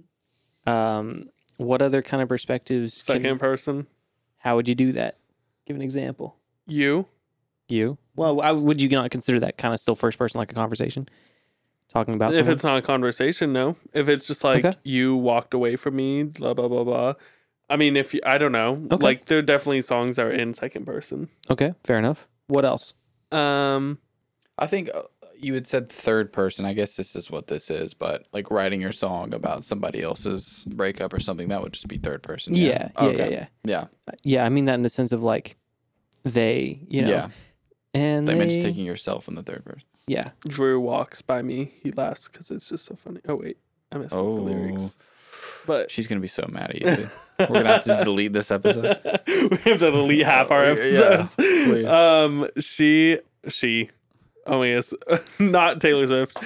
What other kind of perspectives? Second person. How would you do that? Give an example. You. Well, would you not consider that kind of still first person, like a conversation? Talking about If someone? it's not a conversation, no. If it's just like you walked away from me, blah blah blah blah. I mean, I don't know. Okay. Like there are definitely songs that are in second person. Okay, fair enough. What else? I think you had said third person. I guess this is what this is, but like writing your song about somebody else's breakup or something, that would just be third person. Yeah. Yeah. Yeah, I mean that in the sense of like they, Yeah. and They meant just taking yourself in the third person. Yeah. Drew walks by me. He laughs because it's just so funny. Oh wait, I messed up the lyrics. But She's gonna be so mad at you. Dude. We're gonna have to delete this episode. we have to delete half our episodes. please. She. Oh yes, not Taylor Swift.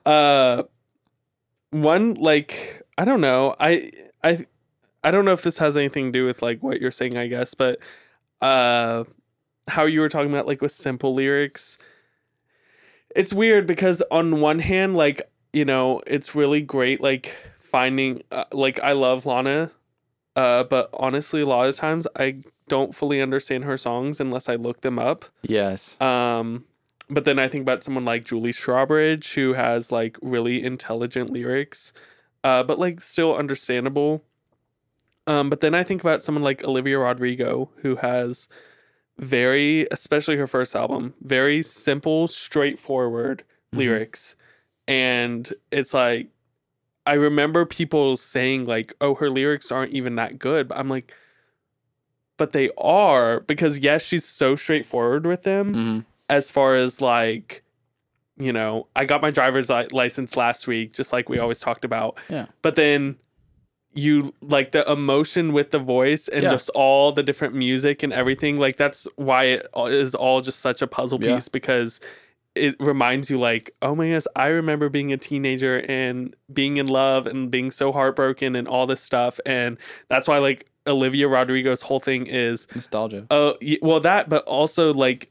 One like I don't know. I don't know if this has anything to do with like what you're saying. I guess, but how you were talking about like with simple lyrics. It's weird because on one hand, like, it's really great, like finding, like I love Lana, but honestly, a lot of times I don't fully understand her songs unless I look them up. Yes. But then I think about someone like Julie Strawbridge, who has like really intelligent lyrics, but like still understandable. But then I think about someone like Olivia Rodrigo, who has especially her first album, very simple, straightforward lyrics. And it's like, I remember people saying like, oh, her lyrics aren't even that good. But I'm like, but they are, because yes, she's so straightforward with them as far as like, I got my driver's license last week, just like we always talked about. Yeah. But then you like the emotion with the voice and just all the different music and everything, like that's why it is all just such a puzzle piece, because it reminds you like, oh my goodness, I remember being a teenager and being in love and being so heartbroken and all this stuff. And that's why like Olivia Rodrigo's whole thing is nostalgia. Well, that, but also like,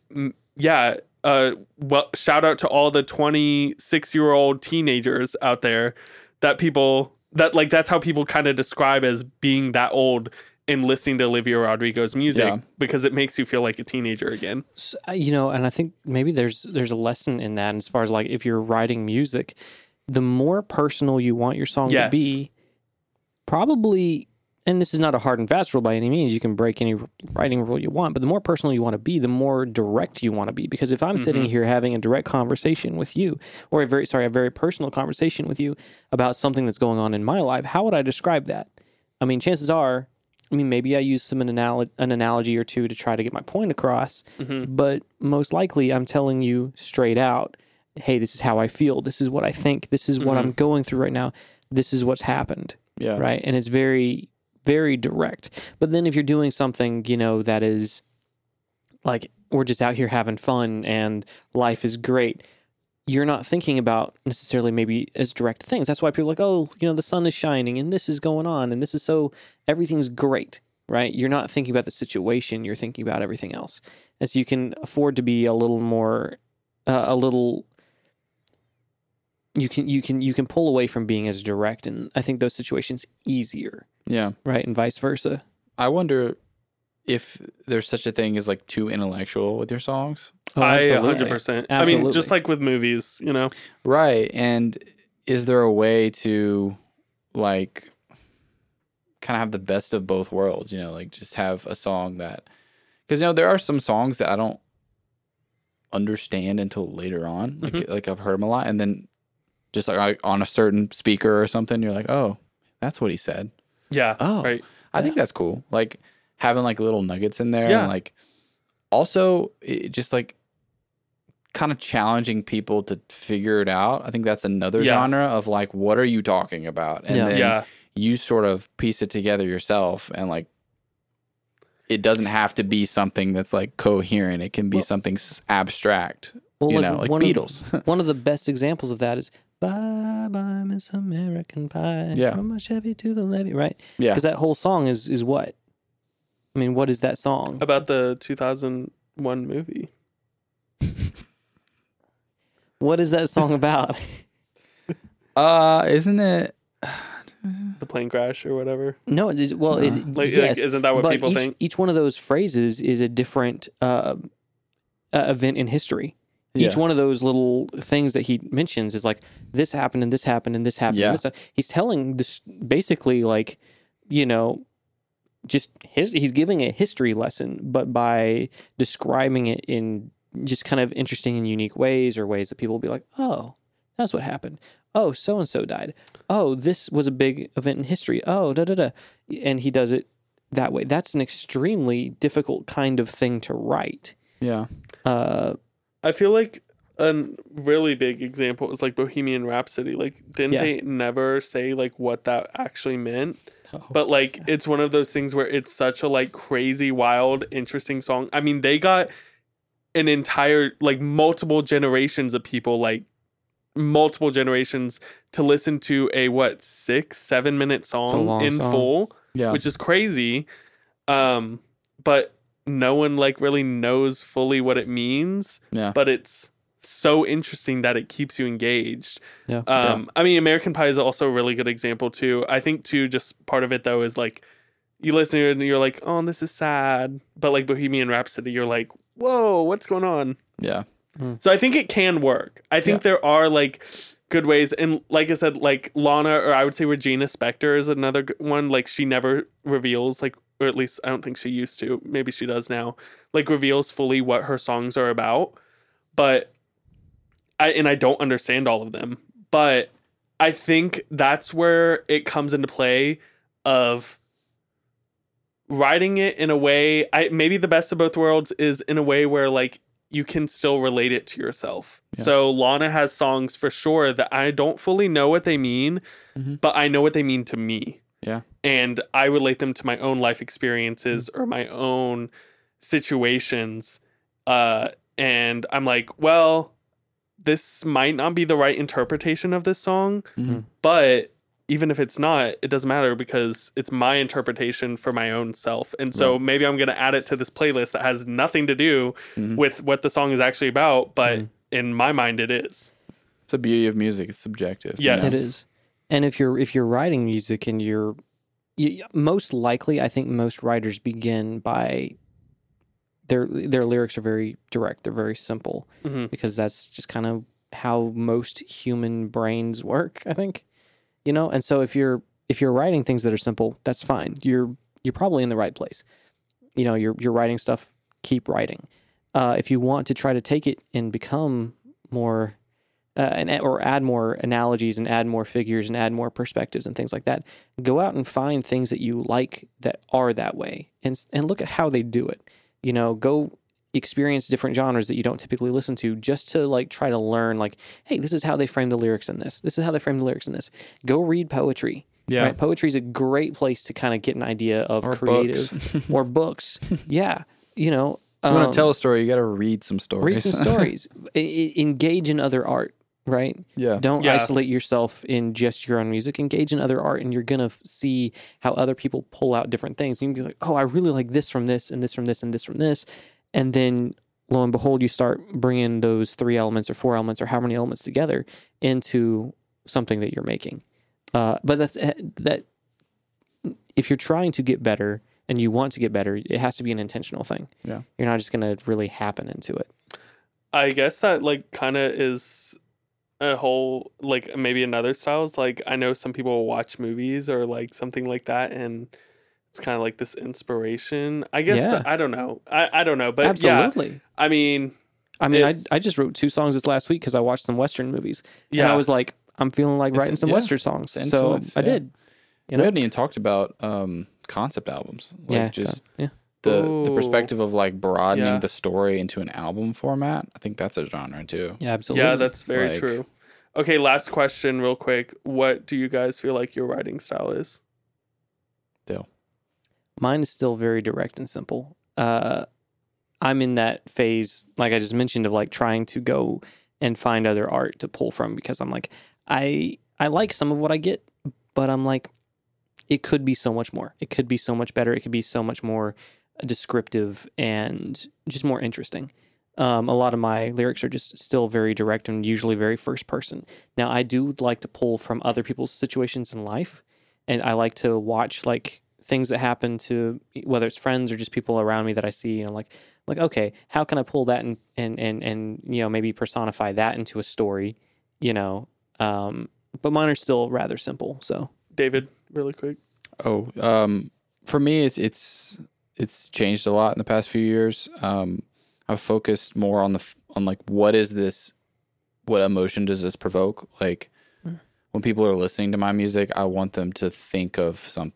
well, shout out to all the 26-year-old teenagers out there that's how people kind of describe as being that old in listening to Olivia Rodrigo's music, because it makes you feel like a teenager again. So, and I think maybe there's a lesson in that as far as like if you're writing music, the more personal you want your song to be, probably, and this is not a hard and fast rule by any means, you can break any writing rule you want, but the more personal you want to be, the more direct you want to be. Because if I'm sitting here having a direct conversation with you, or a very personal conversation with you about something that's going on in my life, how would I describe that? I mean, chances are, maybe I use an analogy or two to try to get my point across, but most likely I'm telling you straight out, hey, this is how I feel. This is what I think. This is what I'm going through right now. This is what's happened. Yeah. Right. And it's very, very direct. But then if you're doing something, that is like, we're just out here having fun and life is great, you're not thinking about necessarily maybe as direct things. That's why people are like, oh, the sun is shining and this is going on and this is everything's great, right? You're not thinking about the situation. You're thinking about everything else. And so you can afford to be a little more, you can pull away from being as direct. And I think those situations easier. Yeah. Right. And vice versa. I wonder if there's such a thing as like too intellectual with your songs. Oh, I absolutely. 100%. Absolutely. I mean, just like with movies, Right. And is there a way to like kind of have the best of both worlds, like just have a song that, because there are some songs that I don't understand until later on. Like I've heard them a lot, and then just like on a certain speaker or something, you're like, oh, that's what he said. Yeah. Oh, right. I think that's cool. Like having like little nuggets in there. And like also just like kind of challenging people to figure it out. I think that's another genre of like, what are you talking about? And then you sort of piece it together yourself, and like it doesn't have to be something that's like coherent. It can be something abstract. Well, Like Beatles. One of the best examples of that is "Bye Bye Miss American Pie." Yeah. From my Chevy to the levee, right? Yeah. Because that whole song is what? I mean, what is that song? About the 2001 movie. What is that song about? Isn't it? The plane crash or whatever. No, it is. Well, Like, isn't that what but people think? Each one of those phrases is a different event in history. Each one of those little things that he mentions is like, this happened and this happened and this happened. Yeah. And this. He's telling this basically like, just he's giving a history lesson, but by describing it in just kind of interesting and unique ways, or ways that people will be like, oh, that's what happened. Oh, so-and-so died. Oh, this was a big event in history. Oh, da-da-da. And he does it that way. That's an extremely difficult kind of thing to write. Yeah. I feel like a really big example is like Bohemian Rhapsody. Like, didn't they never say like what that actually meant? But like, it's one of those things where it's such a like crazy, wild, interesting song. I mean, they got an entire like multiple generations of people, like multiple generations, to listen to a 6-7 minute song in song. full, Yeah. which is crazy. But no one like really knows fully what it means. Yeah. But it's so interesting that it keeps you engaged. Yeah. I mean, American Pie is also a really good example too. I think too, just part of it though is like, you listen to it and you're like, oh, this is sad. But like Bohemian Rhapsody, you're like, whoa, what's going on? Yeah. So I think it can work. I think there are like good ways. And like I said, like Lana, or I would say Regina Spektor is another one. Like, she never reveals, like, or at least I don't think she used to. Maybe she does now. Like, reveals fully what her songs are about. But I don't understand all of them. But I think that's where it comes into play of writing it in a way. Maybe the best of both worlds is in a way where like you can still relate it to yourself. Yeah. So Lana has songs for sure that I don't fully know what they mean, but I know what they mean to me. Yeah. And I relate them to my own life experiences or my own situations. And I'm like, well, this might not be the right interpretation of this song, but even if it's not, it doesn't matter because it's my interpretation for my own self. And so maybe I'm going to add it to this playlist that has nothing to do with what the song is actually about, but in my mind it is. It's the beauty of music. It's subjective. Yes. It is. And if you're writing music and you most likely, I think most writers begin by their lyrics are very direct. They're very simple because that's just kind of how most human brains work, I think. And so if you're writing things that are simple, that's fine. You're probably in the right place. You're writing stuff, keep writing. If you want to try to take it and become more or add more analogies and add more figures and add more perspectives and things like that, go out and find things that you like that are that way and look at how they do it. Go experience different genres that you don't typically listen to just to like try to learn like, hey, this is how they frame the lyrics in this. This is how they frame the lyrics in this. Go read poetry. Yeah. Right? Poetry is a great place to kind of get an idea of creative or books. Yeah. You want to tell a story, you got to read some stories. Read some stories. Engage in other art, right? Yeah. Don't isolate yourself in just your own music. Engage in other art, and you're going to see how other people pull out different things. You can be like, oh, I really like this from this, and this from this, and this from this. And then, lo and behold, you start bringing those 3 elements or 4 elements or how many elements together into something that you're making. But that if you're trying to get better and you want to get better, it has to be an intentional thing. Yeah. You're not just going to really happen into it. I guess that like kind of is a whole, like maybe another style is like, I know some people will watch movies or like something like that and it's kind of like this inspiration. I guess I don't know. I don't know, but absolutely. Yeah, I mean, I just wrote 2 songs this last week because I watched some Western movies. Yeah, and I was like, I'm feeling like writing some Western songs, so I did. We hadn't even talked about concept albums. Like the perspective of like broadening the story into an album format. I think that's a genre too. Yeah, absolutely. Yeah, that's very true. Okay, last question, real quick. What do you guys feel like your writing style is? Dale. Mine is still very direct and simple. I'm in that phase, like I just mentioned, of like trying to go and find other art to pull from, because I'm like, I like some of what I get, but I'm like, it could be so much more. It could be so much better. It could be so much more descriptive and just more interesting. A lot of my lyrics are just still very direct and usually very first person. Now, I do like to pull from other people's situations in life, and I like to watch like things that happen to, whether it's friends or just people around me that I see, you know, like, okay, how can I pull that and you know, maybe personify that into a story, you know? But mine are still rather simple. So, David, really quick. For me, it's changed a lot in the past few years. I've focused more on like, what emotion does this provoke? Like, when people are listening to my music, I want them to think of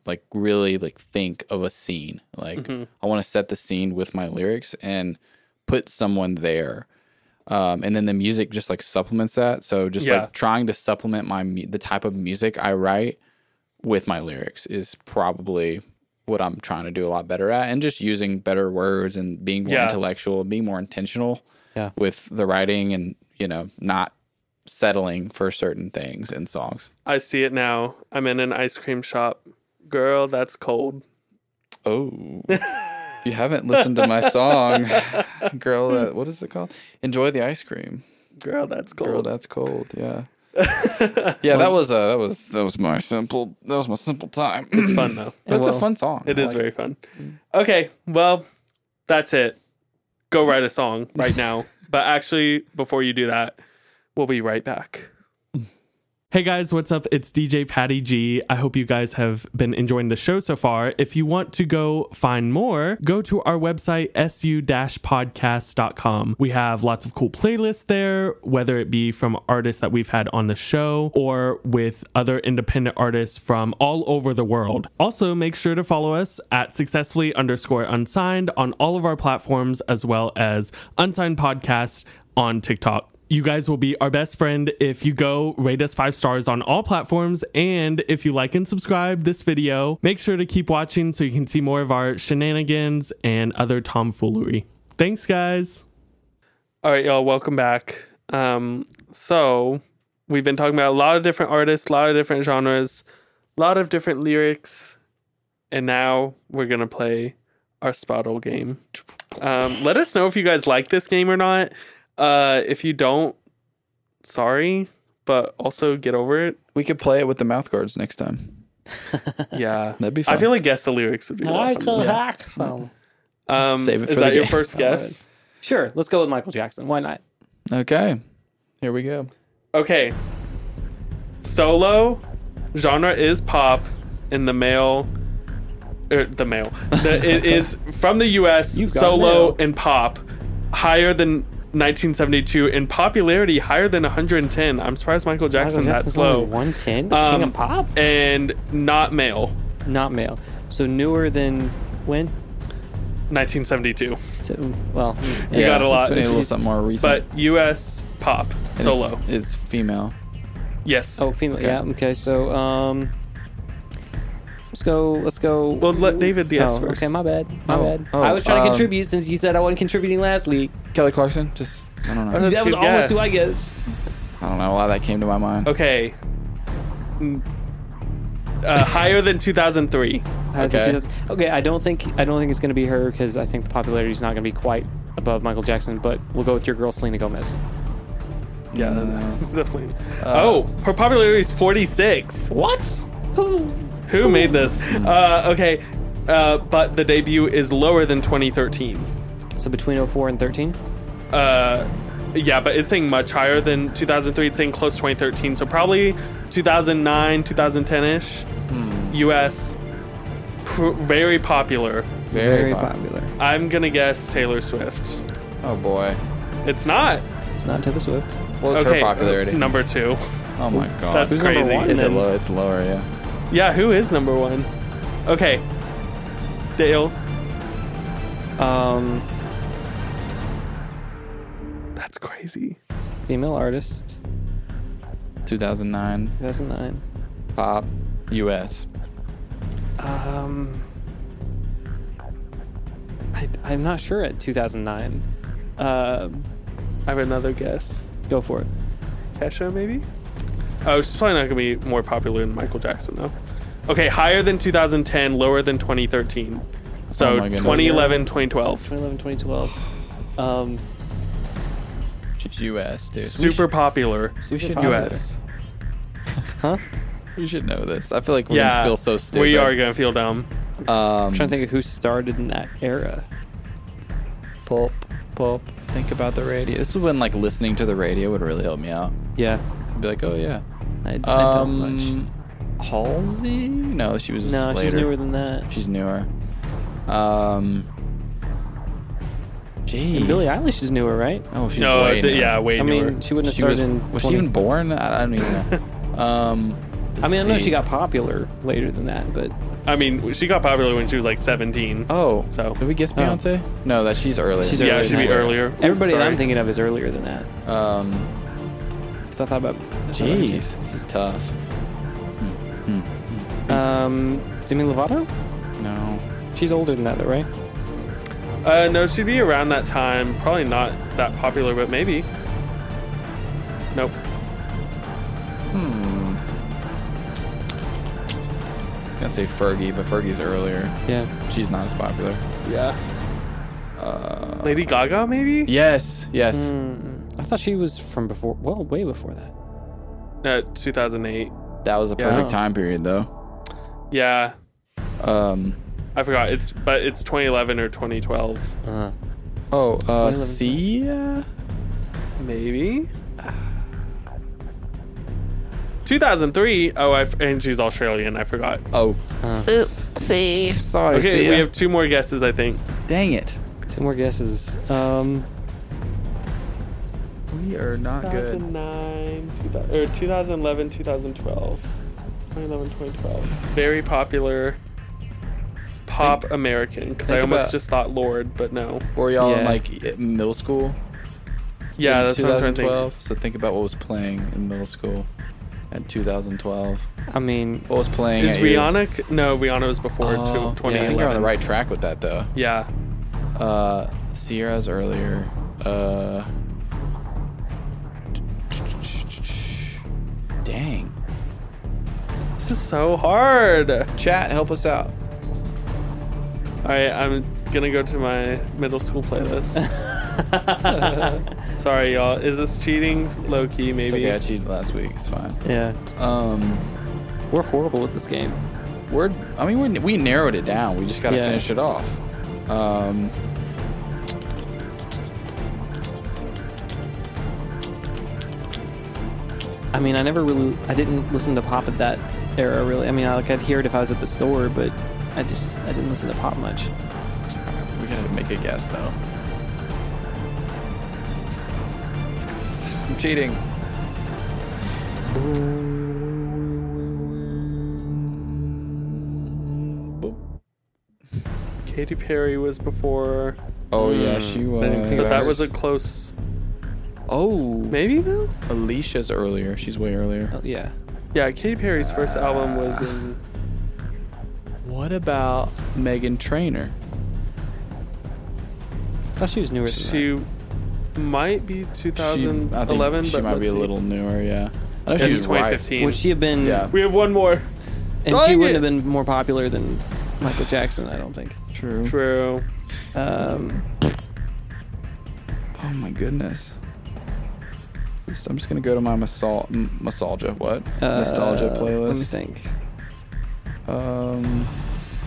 think of a scene. Like, I want to set the scene with my lyrics and put someone there. And then the music just like supplements that. So just like trying to supplement the type of music I write with my lyrics is probably what I'm trying to do a lot better at, and just using better words and being more intellectual, being more intentional with the writing, and, you know, not settling for certain things in songs. I see it now. I'm in an ice cream shop. Girl, that's cold. Oh, if you haven't listened to my song, girl, what is it called? Enjoy the ice cream. Girl, that's cold. Girl, that's cold. Yeah. Yeah, that was my simple time. It's fun though. But it's a fun song. It is very fun. Okay, well, that's it. Go write a song right now. But actually, before you do that, we'll be right back. Hey guys, what's up? It's DJ Patty G. I hope you guys have been enjoying the show so far. If you want to go find more, go to our website, su-podcast.com. We have lots of cool playlists there, whether it be from artists that we've had on the show or with other independent artists from all over the world. Also, make sure to follow us at successfully_unsigned on all of our platforms, as well as Unsigned Podcast on TikTok. You guys will be our best friend if you go rate us 5 stars on all platforms. And if you like and subscribe this video, make sure to keep watching so you can see more of our shenanigans and other tomfoolery. Thanks, guys. All right, y'all, welcome back. So we've been talking about a lot of different artists, a lot of different genres, a lot of different lyrics. And now we're going to play our Spottle game. Let us know if you guys like this game or not. If you don't, sorry, but also get over it. We could play it with the mouth guards next time. Yeah, that'd be fun. I feel like guess the lyrics would be Michael Jackson. Save it for is that your first guess? Sure, let's go with Michael Jackson. Why not? Okay, here we go. Okay, solo genre is pop, and it is from the U.S. Solo mail. And pop, higher than 1972 in popularity, higher than 110. I'm surprised Michael Jackson's that slow. 110, the king of pop, and not male. Not male. So newer than when? 1972. So, well, you got a lot. It's a little something more recent. But U.S. pop solo. It's female. Yes. Oh, female. Okay. Yeah. Okay. So Let's go. Well, let David guess first. Okay, my bad. I was trying to contribute since you said I wasn't contributing last week. Kelly Clarkson? I don't know. That was almost who I guessed. I don't know why that came to my mind. Okay. Higher than 2003. Okay, I don't think it's going to be her, because I think the popularity is not going to be quite above Michael Jackson, but we'll go with your girl, Selena Gomez. Yeah, definitely. Her popularity is 46. What? Who made this? Okay, but the debut is lower than 2013. So between 04 and 13? Yeah, but it's saying much higher than 2003. It's saying close to 2013. So probably 2009, 2010-ish. U.S. Very popular. Very popular. I'm going to guess Taylor Swift. Oh, boy. It's not. It's not Taylor Swift. What's her popularity? Number 2. Oh, my God. That's crazy. Number 1, is it low? It's lower, yeah. Yeah, who is number 1? Okay. Dale. That's crazy. Female artist. 2009. 2009. Pop. U.S. I'm not sure at 2009. I have another guess. Go for it. Kesha, maybe? Oh, she's probably not going to be more popular than Michael Jackson, though. Okay, higher than 2010, lower than 2013. So Oh my goodness. 2011, 2012. 2011, 2012. She's U.S. dude. Super popular. We should US. Huh? We should know this. I feel like we Yeah, just feel so stupid. we are going to feel dumb. I'm trying to think of who started in that era. Pulp. Think about the radio. This is when like listening to the radio would really help me out. Yeah. To be like, oh yeah. I don't much. Halsey? No, she was No, later. she's newer than that. She's newer. Jeez. And Billie Eilish is newer, right? Oh, she's No, way newer. yeah, way I newer. mean, she wouldn't have She was, started in. was she 20 even born? I don't even know. I mean, I know let's she see. got popular later than that, but I mean, she got popular when she was like 17. Oh, So- did we guess Beyonce? No, that she's earlier. She's Yeah, earlier she'd be than that. earlier. everybody that Sorry. I'm thinking of is earlier than that. So I thought about. Jeez, this is tough. Demi Lovato? No. She's older than that, though, right? No, she'd be around that time. Probably not that popular, but maybe. Nope. I was gonna say Fergie, but Fergie's earlier. Yeah. She's not as popular. Yeah. Lady Gaga, maybe? Yes. I thought she was from before. Well, way before that. 2008. That was a perfect Yeah. time period, though. Yeah. Um. I forgot. It's 2011 or 2012. Sia. Maybe. 2003. Oh, and she's Australian. I forgot. Oh. Oopsie. Sorry, Okay, Sia. we have 2 more guesses, I think. Dang it. 2 more guesses. We are not good. 2009, 2011, 2012. 2011, 2012. Very popular pop American. Because I think almost about- just thought Lord, but no. Were y'all in Yeah. like middle school? Yeah, in that's what I'm trying to think. 2012. So think about what was playing in middle school in 2012. I mean, What was playing? Is at your- Rihanna? No, Rihanna was before Oh, 2011. yeah, I think you're on the right track with that, though. Yeah. Sierra's earlier. Dang. This is so hard. Chat, help us out. All right, I'm gonna go to my middle school playlist. Sorry, y'all. Is this cheating? Low key, maybe. It's okay, I cheated last week. It's fine. yeah. Um, We're horrible at this game. we narrowed it down. We just got to Yeah. finish it off. I mean, I didn't listen to pop at that era, really. I mean, I'd hear it if I was at the store, but I didn't listen to pop much. We gotta make a guess, though. I'm cheating. Katy Perry was before, Oh yeah, she was. I didn't think but about that was a close. Oh, Maybe though. Alicia's earlier. She's way earlier. Oh, yeah. Yeah, Katy Perry's first album was in. What about Megan Trainor? I thought she was newer than She might be 2011, she but might let's be a see. little newer. Yeah, I know This she's is right. 2015. that. Would she have been? Yeah. We have one more. And Dang she wouldn't it. have been more popular than Michael Jackson, I don't think. True. True. Oh my goodness. I'm just gonna go to my nostalgia. What? Nostalgia playlist. Let me think. I'm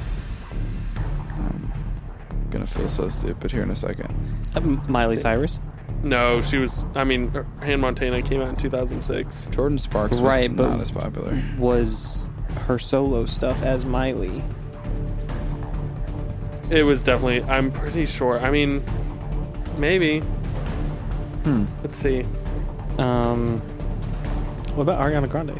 gonna feel so stupid here in a second. Miley Cyrus. No, she was. I mean, Hannah Montana came out in 2006. Jordan Sparks was Right, but- not as popular. Was her solo stuff as Miley. It was definitely. I'm pretty sure. I mean, maybe. Let's see. What about Ariana Grande?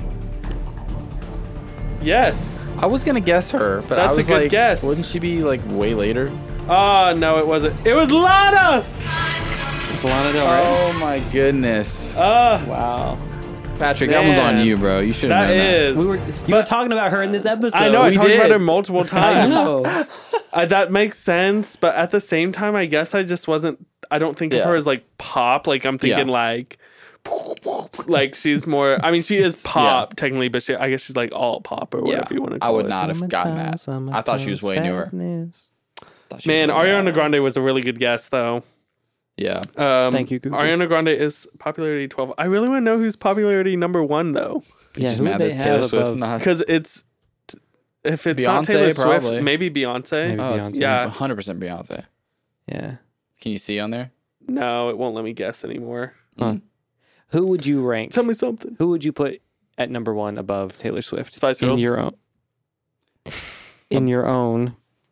Yes. I was gonna guess her, but I That's a was good like, guess. wouldn't she be like way later? Oh no, it wasn't. It was Lana. It's Lana Del Rey. Oh my goodness, Wow. Patrick, that one's on Man. you, bro. You should have That known is. You were talking about her in this episode. I know. I we talked did. about her multiple I times. know. That makes sense, but at the same time, I guess I just wasn't. I don't think of her as like pop. Like I'm thinking like she's more. I mean, she is pop technically, but I guess she's like all pop or whatever you want to call it. I would not have gotten that. I thought she was way newer. Man, Ariana Grande was a really good guess, though. Yeah. Thank you, Google. Ariana Grande is popularity 12. I really want to know who's popularity number 1, though. Yeah, just who mad they that's have Taylor Swift. above? Because if it's not Beyonce, Taylor probably. Swift, maybe Beyonce. Maybe Beyonce. Yeah. 100% Beyonce. Yeah. Can you see on there? No, it won't let me guess anymore. Huh. Who would you rank? Tell me something. Who would you put at number 1 above Taylor Swift? Spice in Girls. your own. In your own.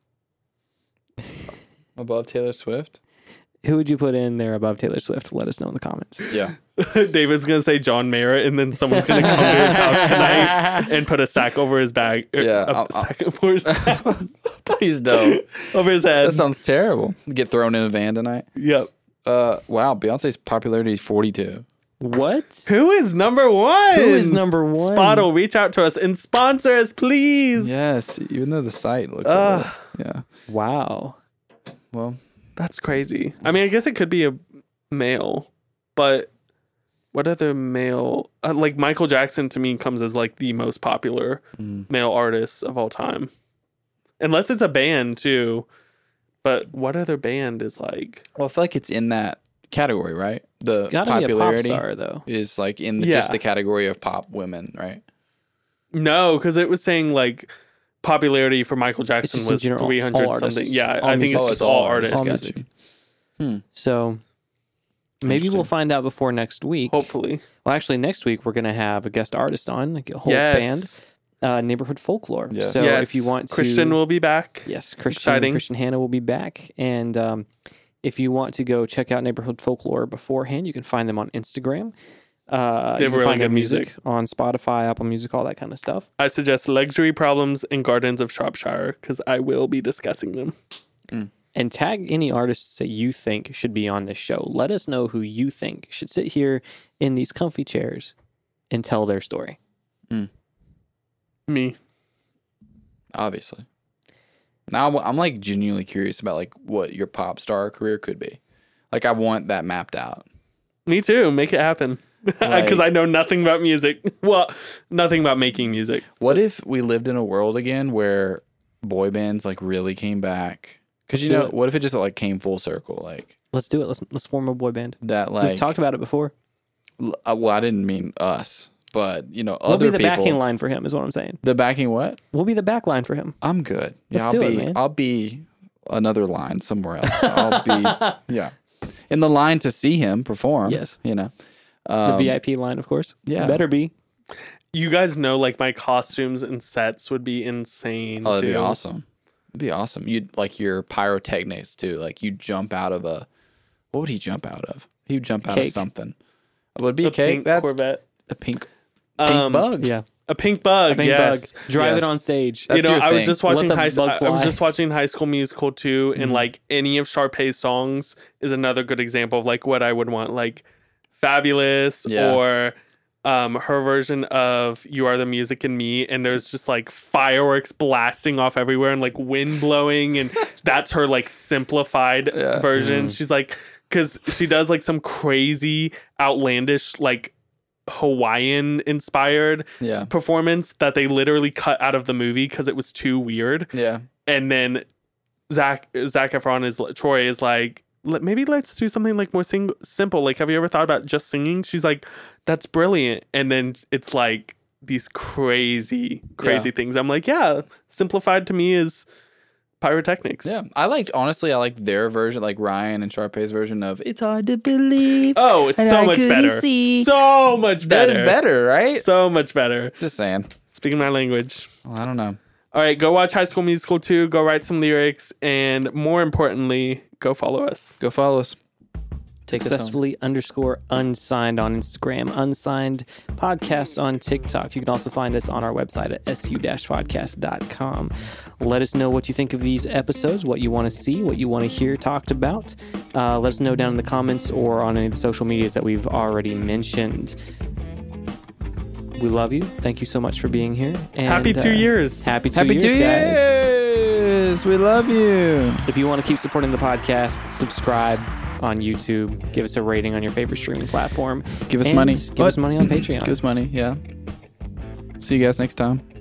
Above Taylor Swift? Who would you put in there above Taylor Swift? Let us know in the comments. Yeah. David's going to say John Mayer, and then someone's going to come to his house tonight and put a sack over his bag. Yeah, Sack over his bag. Please don't. Over his head. That sounds terrible. Get thrown in a van tonight. Yep. Wow, Beyonce's popularity is 42. What? Who is number 1? Who is number 1? Spottle, reach out to us and sponsor us, please. Yes, even though the site looks like yeah. Wow. Well, That's crazy. I mean, I guess it could be a male, but what other male? Like Michael Jackson to me comes as like the most popular male artist of all time, unless it's a band too. But what other band is like? I feel like it's in that category, right? The It's gotta popularity be a pop star, though. is like in just the category of pop women, right? No, because it was saying like popularity for Michael Jackson just in was general, all 300 artists. something. Yeah, All I think it's music. just all artists. All Gotcha. music. So maybe we'll find out before next week. Hopefully. Well, actually, next week we're going to have a guest artist on, like a whole Yes. band, Neighborhood Folklore. Yes. So Yes. if you want to, Christian will be back. yes, Christian Exciting. Hannah will be back, and if you want to go check out Neighborhood Folklore beforehand, you can find them on Instagram. You have can really find their good music. on Spotify, Apple Music, all that kind of stuff. I suggest Luxury Problems and Gardens of Shropshire because I will be discussing them. And tag any artists that you think should be on this show. Let us know who you think should sit here in these comfy chairs and tell their story. Me. Obviously. Now I'm like genuinely curious about like what your pop star career could be. Like I want that mapped out. Me too. Make it happen. Because I know nothing about music. Well, nothing about making music. What if we lived in a world again where boy bands like really came back? Because you know, what if it just like came full circle, like Let's do it. Let's form a boy band. that? Like We've talked about it before. well, I didn't mean us, but you know, We'll other be the people. backing line for him, is what I'm saying. The backing what? We'll be the back line for him. I'm good. Let's I'll do be. it, man. I'll be another line somewhere else. I'll be in the line to see him perform. Yes. You know, The VIP line, of course. yeah. It better be. You guys know like my costumes and sets would be insane Oh, that'd too. be awesome. It'd be awesome. You'd like your pyrotechnics too. Like you jump out of a. What would he jump out of? He would jump out of Cake. something. Would it be A a cake? pink That's Corvette. a pink Um, bug. Yeah. A pink bug. A pink yes. bug. Drive Yes. it on stage. That's You know, your I was thing. just watching Let the bug I was fly. just watching High School Musical 2, and like any of Sharpay's songs is another good example of like what I would want, like Fabulous Yeah. or her version of You Are the Music in Me, and there's just like fireworks blasting off everywhere and like wind blowing, and that's her like simplified version. She's like, because she does like some crazy outlandish like Hawaiian inspired Yeah. performance that they literally cut out of the movie because it was too weird. Yeah. And then Zac Efron Troy is like, maybe let's do something like more simple. Like, have you ever thought about just singing? She's like, that's brilliant. And then it's like these crazy things. I'm like, yeah, simplified to me is pyrotechnics. Yeah. I liked their version, like Ryan and Sharpay's version of It's Hard to Believe. Oh, it's so much better. So much better. That is better, right? So much better. Just saying. Speaking my language. Well, I don't know. All right, go watch High School Musical 2. Go write some lyrics. And more importantly, go follow us. Go follow us. Take us home. Successfully _unsigned on Instagram, unsigned podcast on TikTok. You can also find us on our website at su-podcast.com. Let us know what you think of these episodes, what you want to see, what you want to hear talked about. Let us know down in the comments or on any of the social medias that we've already mentioned. We love you. Thank you so much for being here. And, Happy 2 years. Happy 2 Happy years, 2 guys. years. listeners. We love you. If you want to keep supporting the podcast, subscribe on YouTube. Give us a rating on your favorite streaming platform. Give us and money. Give us money on Patreon. Give us money, yeah. See you guys next time.